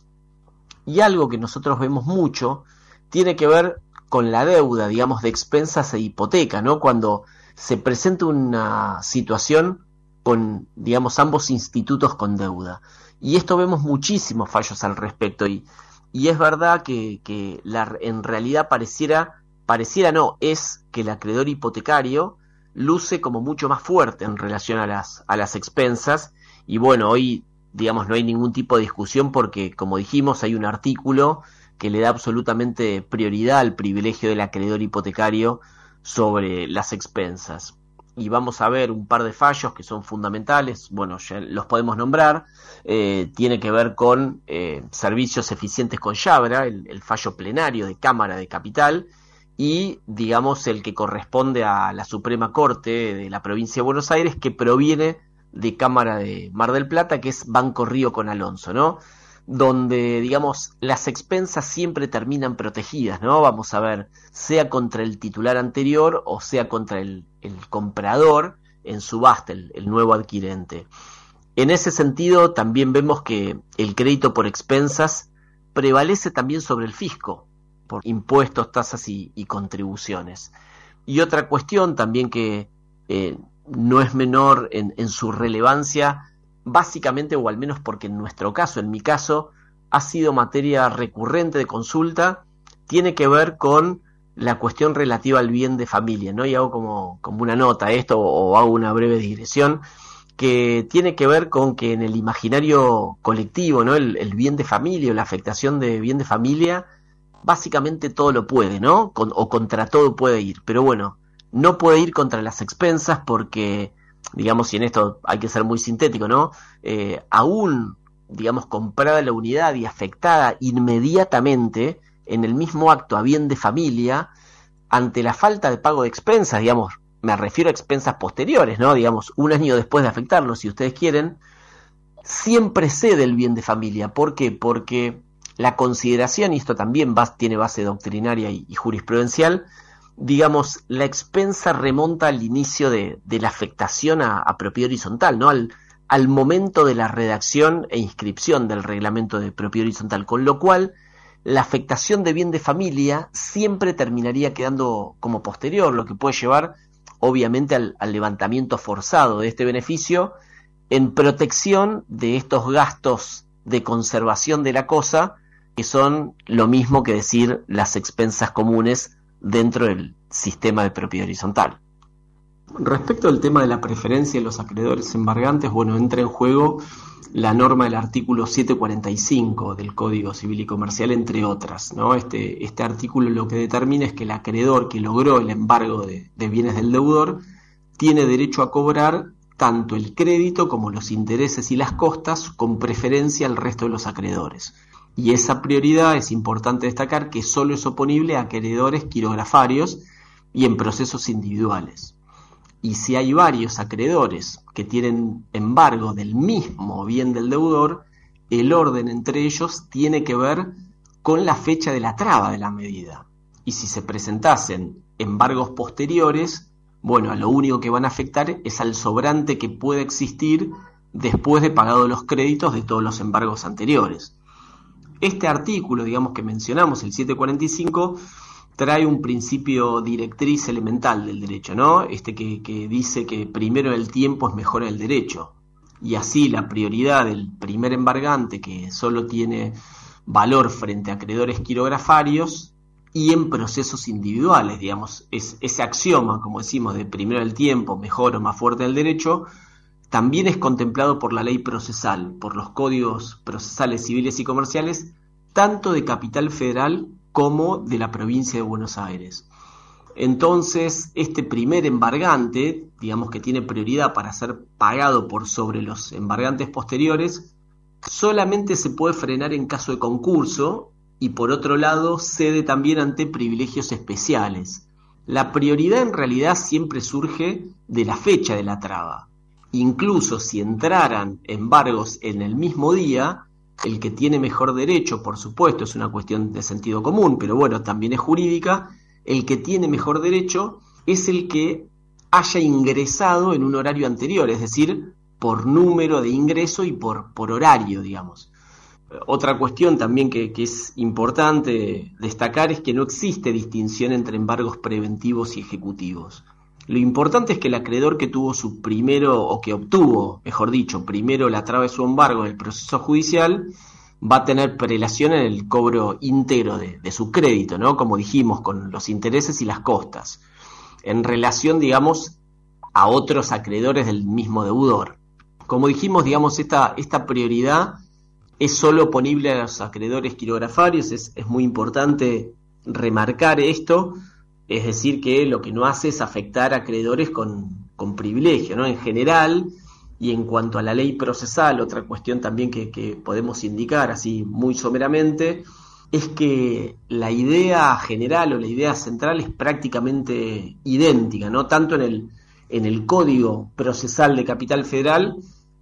Y algo que nosotros vemos mucho tiene que ver con la deuda, digamos, de expensas e hipoteca, ¿no? Cuando se presenta una situación con, digamos, ambos institutos con deuda. Y esto vemos muchísimos fallos al respecto y, y es verdad que, que la, en realidad pareciera, pareciera no, es que el acreedor hipotecario luce como mucho más fuerte en relación a las, a las expensas y bueno, hoy, digamos, no hay ningún tipo de discusión porque, como dijimos, hay un artículo que le da absolutamente prioridad al privilegio del acreedor hipotecario sobre las expensas. Y vamos a ver un par de fallos que son fundamentales, bueno, ya los podemos nombrar, eh, tiene que ver con eh, servicios eficientes con Yabra, el, el fallo plenario de Cámara de Capital, y digamos el que corresponde a la Suprema Corte de la provincia de Buenos Aires, que proviene de Cámara de Mar del Plata, que es Banco Río con Alonso, ¿no? Donde, digamos, las expensas siempre terminan protegidas, ¿no? Vamos a ver, sea contra el titular anterior o sea contra el, el comprador en subasta, el, el nuevo adquirente. En ese sentido, también vemos que el crédito por expensas prevalece también sobre el fisco, por impuestos, tasas y, y contribuciones. Y otra cuestión también que eh, no es menor en, en su relevancia, básicamente, o al menos porque en nuestro caso, en mi caso, ha sido materia recurrente de consulta, tiene que ver con la cuestión relativa al bien de familia, ¿no? Y hago como, como una nota esto, o, o hago una breve digresión, que tiene que ver con que en el imaginario colectivo, ¿no? El, el bien de familia o la afectación de bien de familia, básicamente todo lo puede, ¿no? Con, o contra todo puede ir, pero bueno, no puede ir contra las expensas porque, digamos, y en esto hay que ser muy sintético, ¿no? Eh, aún, digamos, comprada la unidad y afectada inmediatamente en el mismo acto a bien de familia, ante la falta de pago de expensas, digamos, me refiero a expensas posteriores, ¿no? Digamos, un año después de afectarlo, si ustedes quieren, siempre cede el bien de familia. ¿Por qué? Porque la consideración, y esto también va, tiene base doctrinaria y, y jurisprudencial, digamos, la expensa remonta al inicio de, de la afectación a, a propiedad horizontal, ¿no? Al, al momento de la redacción e inscripción del reglamento de propiedad horizontal, con lo cual la afectación de bien de familia siempre terminaría quedando como posterior, lo que puede llevar obviamente al, al levantamiento forzado de este beneficio en protección de estos gastos de conservación de la cosa, que son lo mismo que decir las expensas comunes dentro del sistema de propiedad horizontal. Respecto al tema de la preferencia de los acreedores embargantes, bueno, entra en juego la norma del artículo setecientos cuarenta y cinco del Código Civil y Comercial, entre otras, ¿no? Este, este artículo lo que determina es que el acreedor que logró el embargo de, de bienes del deudor tiene derecho a cobrar tanto el crédito como los intereses y las costas con preferencia al resto de los acreedores. Y esa prioridad es importante destacar que solo es oponible a acreedores quirografarios y en procesos individuales. Y si hay varios acreedores que tienen embargo del mismo bien del deudor, el orden entre ellos tiene que ver con la fecha de la traba de la medida. Y si se presentasen embargos posteriores, bueno, a lo único que van a afectar es al sobrante que puede existir después de pagados los créditos de todos los embargos anteriores. Este artículo, digamos, que mencionamos, el setecientos cuarenta y cinco, trae un principio directriz elemental del derecho, ¿no? Este que, que dice que primero el tiempo es mejor el derecho. Y así la prioridad del primer embargante, que solo tiene valor frente a acreedores quirografarios y en procesos individuales, digamos, es, ese axioma, como decimos, de primero el tiempo, mejor o más fuerte el derecho, también es contemplado por la ley procesal, por los códigos procesales civiles y comerciales, tanto de Capital Federal como de la provincia de Buenos Aires. Entonces, este primer embargante, digamos que tiene prioridad para ser pagado por sobre los embargantes posteriores, solamente se puede frenar en caso de concurso y por otro lado cede también ante privilegios especiales. La prioridad en realidad siempre surge de la fecha de la traba. Incluso si entraran embargos en el mismo día, el que tiene mejor derecho, por supuesto, es una cuestión de sentido común, pero bueno, también es jurídica, el que tiene mejor derecho es el que haya ingresado en un horario anterior, es decir, por número de ingreso y por, por horario, digamos. Otra cuestión también que, que es importante destacar es que no existe distinción entre embargos preventivos y ejecutivos. Lo importante es que el acreedor que tuvo su primero, o que obtuvo, mejor dicho, primero la traba de su embargo en el proceso judicial, va a tener prelación en el cobro íntegro de, de su crédito, ¿no? Como dijimos, con los intereses y las costas, en relación, digamos, a otros acreedores del mismo deudor. Como dijimos, digamos, esta, esta prioridad es solo oponible a los acreedores quirografarios, es, es muy importante remarcar esto. Es decir, que lo que no hace es afectar a acreedores con, con privilegio, ¿no? En general, y en cuanto a la ley procesal, otra cuestión también que, que podemos indicar así muy someramente, es que la idea general o la idea central es prácticamente idéntica, ¿no? Tanto en el, en el Código Procesal de Capital Federal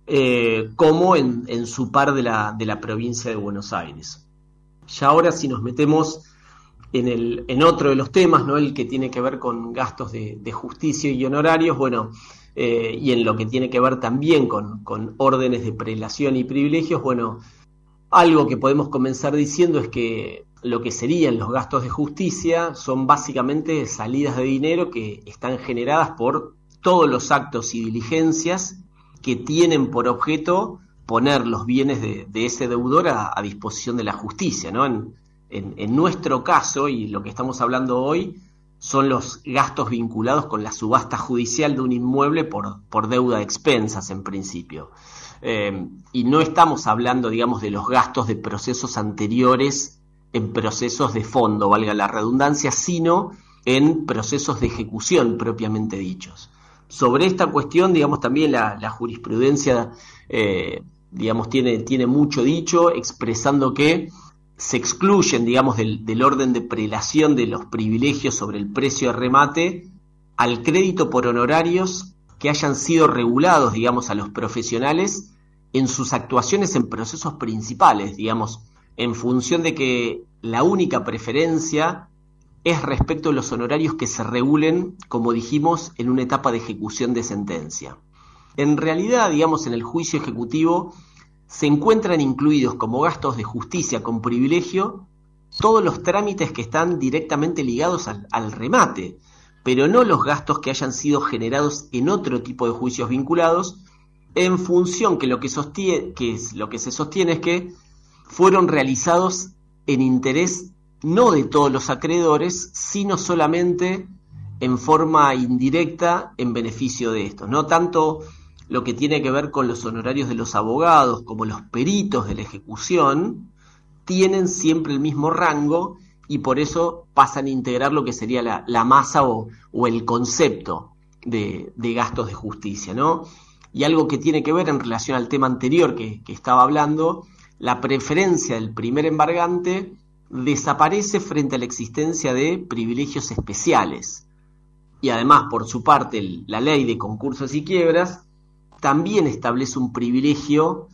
eh, como en, en su par de la, de la provincia de Buenos Aires. Ya ahora si nos metemos En, el, en otro de los temas, ¿no? El que tiene que ver con gastos de, de justicia y honorarios, bueno, eh, y en lo que tiene que ver también con, con órdenes de prelación y privilegios, bueno, Algo que podemos comenzar diciendo es que lo que serían los gastos de justicia son básicamente salidas de dinero que están generadas por todos los actos y diligencias que tienen por objeto poner los bienes de, de ese deudor a, a disposición de la justicia, ¿no? En, en, en nuestro caso, y lo que estamos hablando hoy, son los gastos vinculados con la subasta judicial de un inmueble por, por deuda de expensas, en principio. Eh, y no estamos hablando, digamos, de los gastos de procesos anteriores en procesos de fondo, valga la redundancia, sino en procesos de ejecución propiamente dichos. Sobre esta cuestión, digamos, también la, la jurisprudencia, eh, digamos, tiene, tiene mucho dicho, expresando que se excluyen, digamos, del, del orden de prelación de los privilegios sobre el precio de remate al crédito por honorarios que hayan sido regulados, digamos, a los profesionales en sus actuaciones en procesos principales, digamos, en función de que la única preferencia es respecto a los honorarios que se regulen, como dijimos, en una etapa de ejecución de sentencia. En realidad, digamos, en el juicio ejecutivo se encuentran incluidos como gastos de justicia con privilegio todos los trámites que están directamente ligados al, al remate, pero no los gastos que hayan sido generados en otro tipo de juicios vinculados, en función que lo que, sostiene, que es, lo que se sostiene es que fueron realizados en interés no de todos los acreedores, sino solamente en forma indirecta en beneficio de estos. No tanto lo que tiene que ver con los honorarios de los abogados como los peritos de la ejecución, tienen siempre el mismo rango y por eso pasan a integrar lo que sería la, la masa o, o el concepto de, de gastos de justicia, ¿no? Y algo que tiene que ver en relación al tema anterior que, que estaba hablando, la preferencia del primer embargante desaparece frente a la existencia de privilegios especiales. Y además, por su parte, el, la ley de concursos y quiebras también establece un privilegio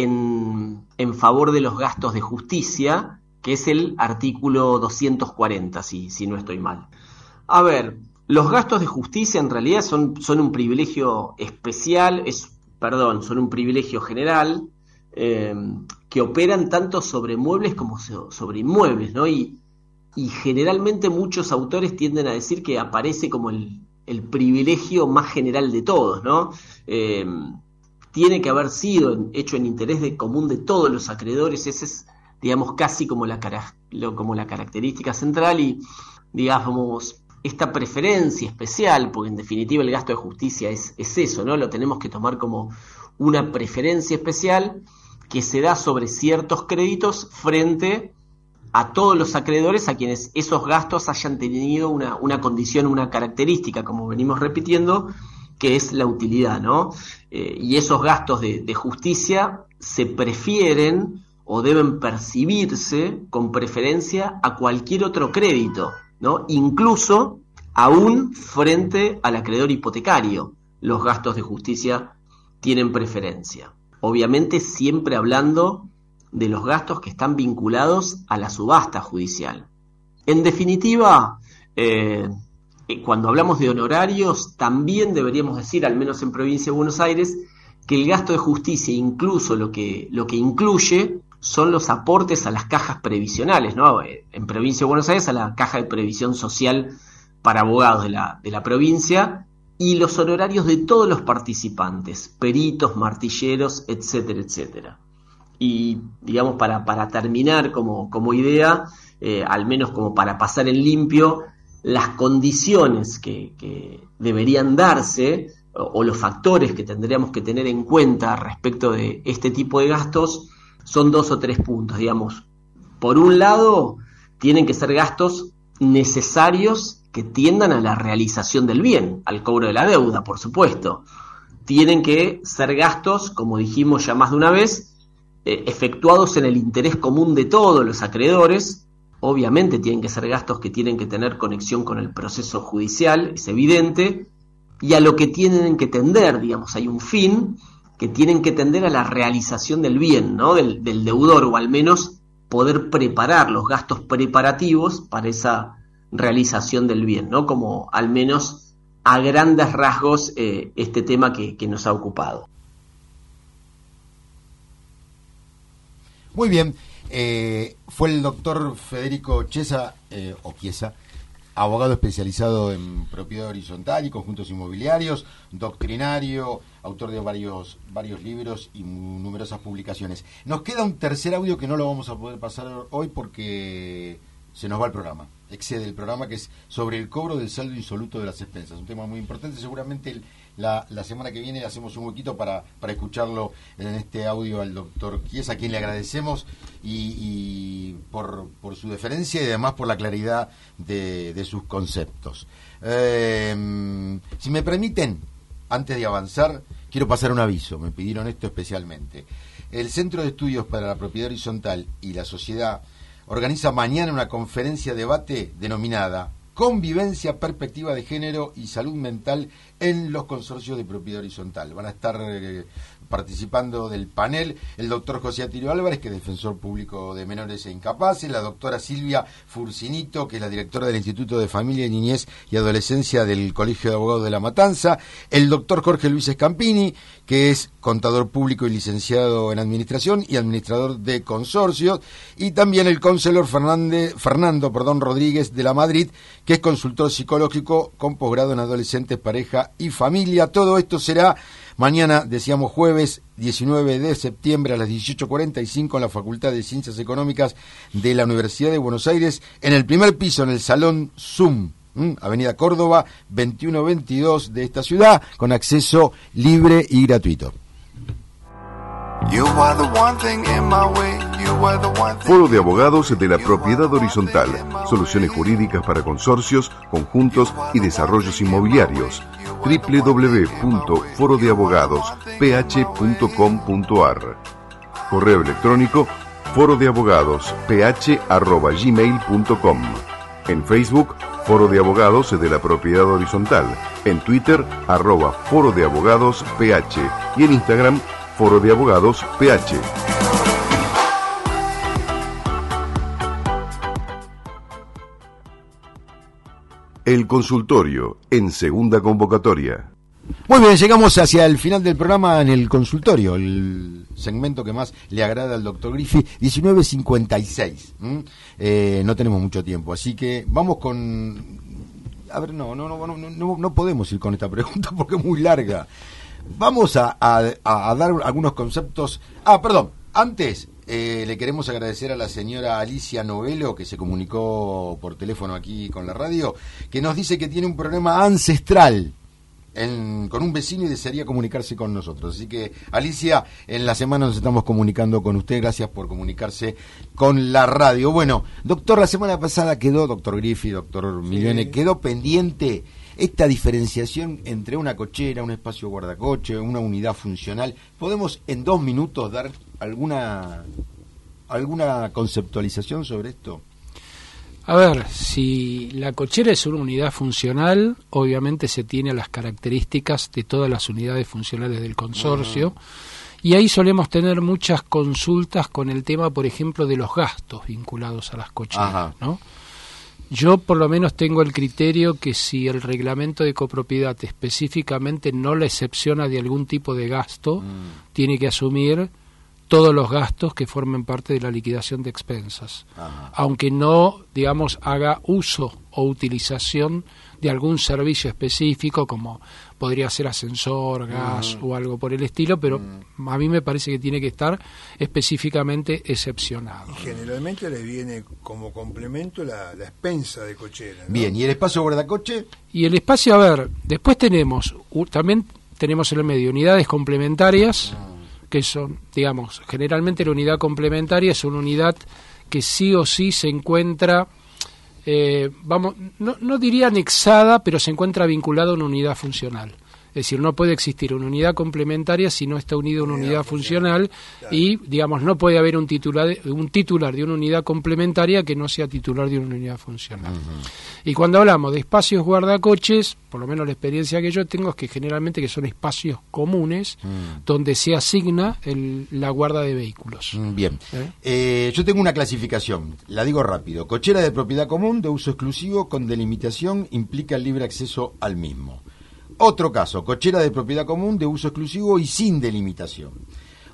en, en favor de los gastos de justicia, que es el artículo doscientos cuarenta, si, si no estoy mal. A ver, los gastos de justicia en realidad son, son un privilegio especial, es, perdón, son un privilegio general, eh, que operan tanto sobre muebles como sobre inmuebles, ¿no? Y, y generalmente muchos autores tienden a decir que aparece como el, el privilegio más general de todos, ¿no? Eh, tiene que haber sido hecho en interés de común de todos los acreedores, ese es, digamos, casi como la, cara, como la característica central y, digamos, esta preferencia especial, porque en definitiva el gasto de justicia es, es eso, ¿no? Lo tenemos que tomar como una preferencia especial que se da sobre ciertos créditos frente a todos los acreedores a quienes esos gastos hayan tenido una, una condición, una característica, como venimos repitiendo, que es la utilidad, ¿no? Eh, y esos gastos de, de justicia se prefieren o deben percibirse con preferencia a cualquier otro crédito, ¿no? Incluso aún frente al acreedor hipotecario, los gastos de justicia tienen preferencia. Obviamente siempre hablando de los gastos que están vinculados a la subasta judicial. En definitiva, eh, cuando hablamos de honorarios, también deberíamos decir, al menos en Provincia de Buenos Aires, que el gasto de justicia, incluso lo que, lo que incluye, son los aportes a las cajas previsionales, ¿no? En Provincia de Buenos Aires, a la Caja de Previsión Social para abogados de la, de la provincia, y los honorarios de todos los participantes, peritos, martilleros, etcétera, etcétera. Y, digamos, para, para terminar como, como idea, eh, al menos como para pasar en limpio, las condiciones que, que deberían darse, o, o los factores que tendríamos que tener en cuenta respecto de este tipo de gastos, son dos o tres puntos, digamos. Por un lado, tienen que ser gastos necesarios que tiendan a la realización del bien, al cobro de la deuda, por supuesto. Tienen que ser gastos, como dijimos ya más de una vez, eh, efectuados en el interés común de todos los acreedores. Obviamente tienen que ser gastos que tienen que tener conexión con el proceso judicial, es evidente, y a lo que tienen que tender, digamos, hay un fin que tienen que tender a la realización del bien, ¿no? Del, del deudor, o al menos poder preparar los gastos preparativos para esa realización del bien, ¿no? Como al menos a grandes rasgos eh, este tema que, que nos ha ocupado. Muy bien, eh, fue el doctor Federico Chiesa, eh, o Chiesa, abogado especializado en propiedad horizontal y conjuntos inmobiliarios, doctrinario, autor de varios varios libros y numerosas publicaciones. Nos queda un tercer audio que no lo vamos a poder pasar hoy porque se nos va el programa, excede el programa, que es sobre el cobro del saldo insoluto de las expensas, un tema muy importante. Seguramente el, la, la semana que viene hacemos un huequito para, para escucharlo en este audio al doctor Chiesa, a quien le agradecemos y, y por, por su deferencia y además por la claridad de, de sus conceptos. Eh, si me permiten, antes de avanzar, quiero pasar un aviso, me pidieron esto especialmente. El Centro de Estudios para la Propiedad Horizontal y la Sociedad organiza mañana una conferencia debate denominada Convivencia, Perspectiva de Género y Salud Mental en los Consorcios de Propiedad Horizontal. Van a estar eh, participando del panel el doctor José Atilio Álvarez, que es defensor público de menores e incapaces, la doctora Silvia Furcinito, que es la directora del Instituto de Familia, Niñez y Adolescencia del Colegio de Abogados de La Matanza, el doctor Jorge Luis Scampini, que es contador público y licenciado en Administración y administrador de consorcios, y también el conselor Fernández, Fernando perdón, Rodríguez de la Madrid, que es consultor psicológico con posgrado en adolescentes, pareja y familia. Todo esto será mañana, decíamos jueves diecinueve de septiembre a las dieciocho cuarenta y cinco en la Facultad de Ciencias Económicas de la Universidad de Buenos Aires, en el primer piso, en el Salón Zoom, ¿m? Avenida Córdoba, veintiuno veintidós de esta ciudad, con acceso libre y gratuito. Foro de Abogados de la Propiedad Horizontal. Soluciones jurídicas para consorcios, conjuntos y desarrollos inmobiliarios. doble u doble u doble u punto foro de abogados p h punto com punto a r. Correo electrónico foro de abogados p h arroba gmail punto com. En Facebook, Foro de Abogados de la Propiedad Horizontal. En Twitter, arroba Foro de Abogados P H. Y en Instagram, Foro de Abogados P H. El consultorio en segunda convocatoria. Muy bien, llegamos hacia el final del programa en el consultorio, el segmento que más le agrada al doctor Griffi, diecinueve cincuenta y seis. ¿Mm? Eh, no tenemos mucho tiempo, así que vamos con... A ver, no, no, no, no, no, no podemos ir con esta pregunta porque es muy larga. Vamos a, a, a dar algunos conceptos... Ah, perdón, antes eh, le queremos agradecer a la señora Alicia Novelo, que se comunicó por teléfono aquí con la radio, que nos dice que tiene un problema ancestral En, con un vecino y desearía comunicarse con nosotros. Así que, Alicia, en la semana nos estamos comunicando con usted. Gracias por comunicarse con la radio. Bueno, doctor, la semana pasada quedó, doctor Griffi, doctor Milione, sí. quedó pendiente esta diferenciación entre una cochera, un espacio guardacoche, una unidad funcional. ¿Podemos en dos minutos dar alguna alguna conceptualización sobre esto? A ver, si la cochera es una unidad funcional, obviamente se tiene las características de todas las unidades funcionales del consorcio, uh-huh. y ahí solemos tener muchas consultas con el tema, por ejemplo, de los gastos vinculados a las cocheras, uh-huh. ¿no? Yo por lo menos tengo el criterio que si el reglamento de copropiedad específicamente no la excepciona de algún tipo de gasto, uh-huh. tiene que asumir todos los gastos que formen parte de la liquidación de expensas, Ajá. aunque no, digamos, haga uso o utilización de algún servicio específico, como podría ser ascensor, gas uh-huh. o algo por el estilo, pero uh-huh. a mí me parece que tiene que estar específicamente excepcionado. Y generalmente le viene como complemento la, la expensa de cochera, ¿no? Bien, ¿y el espacio guardacoche? Y el espacio, a ver, después tenemos, uh, también tenemos en el medio unidades complementarias, uh-huh. que son, digamos, generalmente la unidad complementaria es una unidad que sí o sí se encuentra, eh, vamos, no, no diría anexada, pero se encuentra vinculada a una unidad funcional. Es decir, no puede existir una unidad complementaria si no está unida a una unidad funcional, claro. y, digamos, no puede haber un titular, un titular de una unidad complementaria que no sea titular de una unidad funcional. Uh-huh. Y cuando hablamos de espacios guardacoches, por lo menos la experiencia que yo tengo es que generalmente que son espacios comunes uh-huh. donde se asigna el, la guarda de vehículos. Bien. ¿Eh? Eh, yo tengo una clasificación, la digo rápido. Cochera de propiedad común, de uso exclusivo, con delimitación, implica el libre acceso al mismo. Otro caso, cochera de propiedad común, de uso exclusivo y sin delimitación.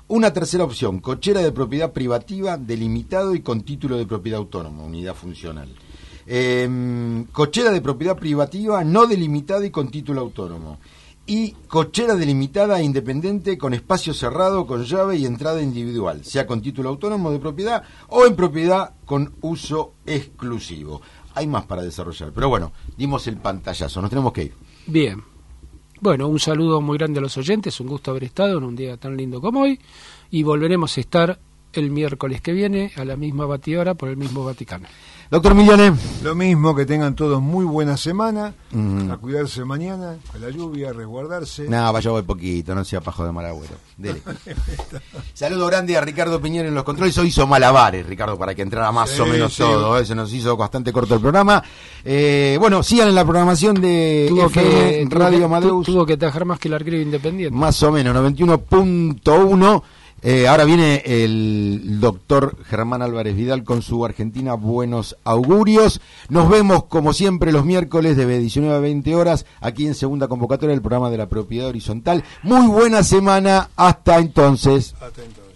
Una tercera opción, cochera de propiedad privativa, delimitado y con título de propiedad autónoma, unidad funcional. Eh, cochera de propiedad privativa, no delimitada y con título autónomo. Y cochera delimitada e independiente con espacio cerrado, con llave y entrada individual, sea con título autónomo de propiedad o en propiedad con uso exclusivo. Hay más para desarrollar, pero bueno, dimos el pantallazo, nos tenemos que ir. Bien. Bueno, un saludo muy grande a los oyentes, un gusto haber estado en un día tan lindo como hoy, y volveremos a estar el miércoles que viene a la misma batidora por el mismo Vaticano. Doctor Millone. Lo mismo, que tengan todos muy buena semana, Mm. a cuidarse mañana, a la lluvia, a resguardarse. No, vaya voy poquito, no sea pajo de mal agüero. Dele. Saludo grande a Ricardo Piñero en los controles. Hoy hizo malabares, Ricardo, para que entrara más Sí, o menos sí. todo. ¿eh? Se nos hizo bastante corto el programa. Eh, bueno, sigan en la programación de Tuvo F M que, tuvo Radio que- Amadeus. tuvo que tajar más que el arquero Independiente. Más o menos, noventa y uno punto uno. Eh, ahora viene el doctor Germán Álvarez Vidal con su Argentina Buenos Augurios. Nos vemos como siempre los miércoles de diecinueve a veinte horas aquí en segunda convocatoria del programa de la propiedad horizontal. Muy buena semana, hasta entonces. Hasta entonces.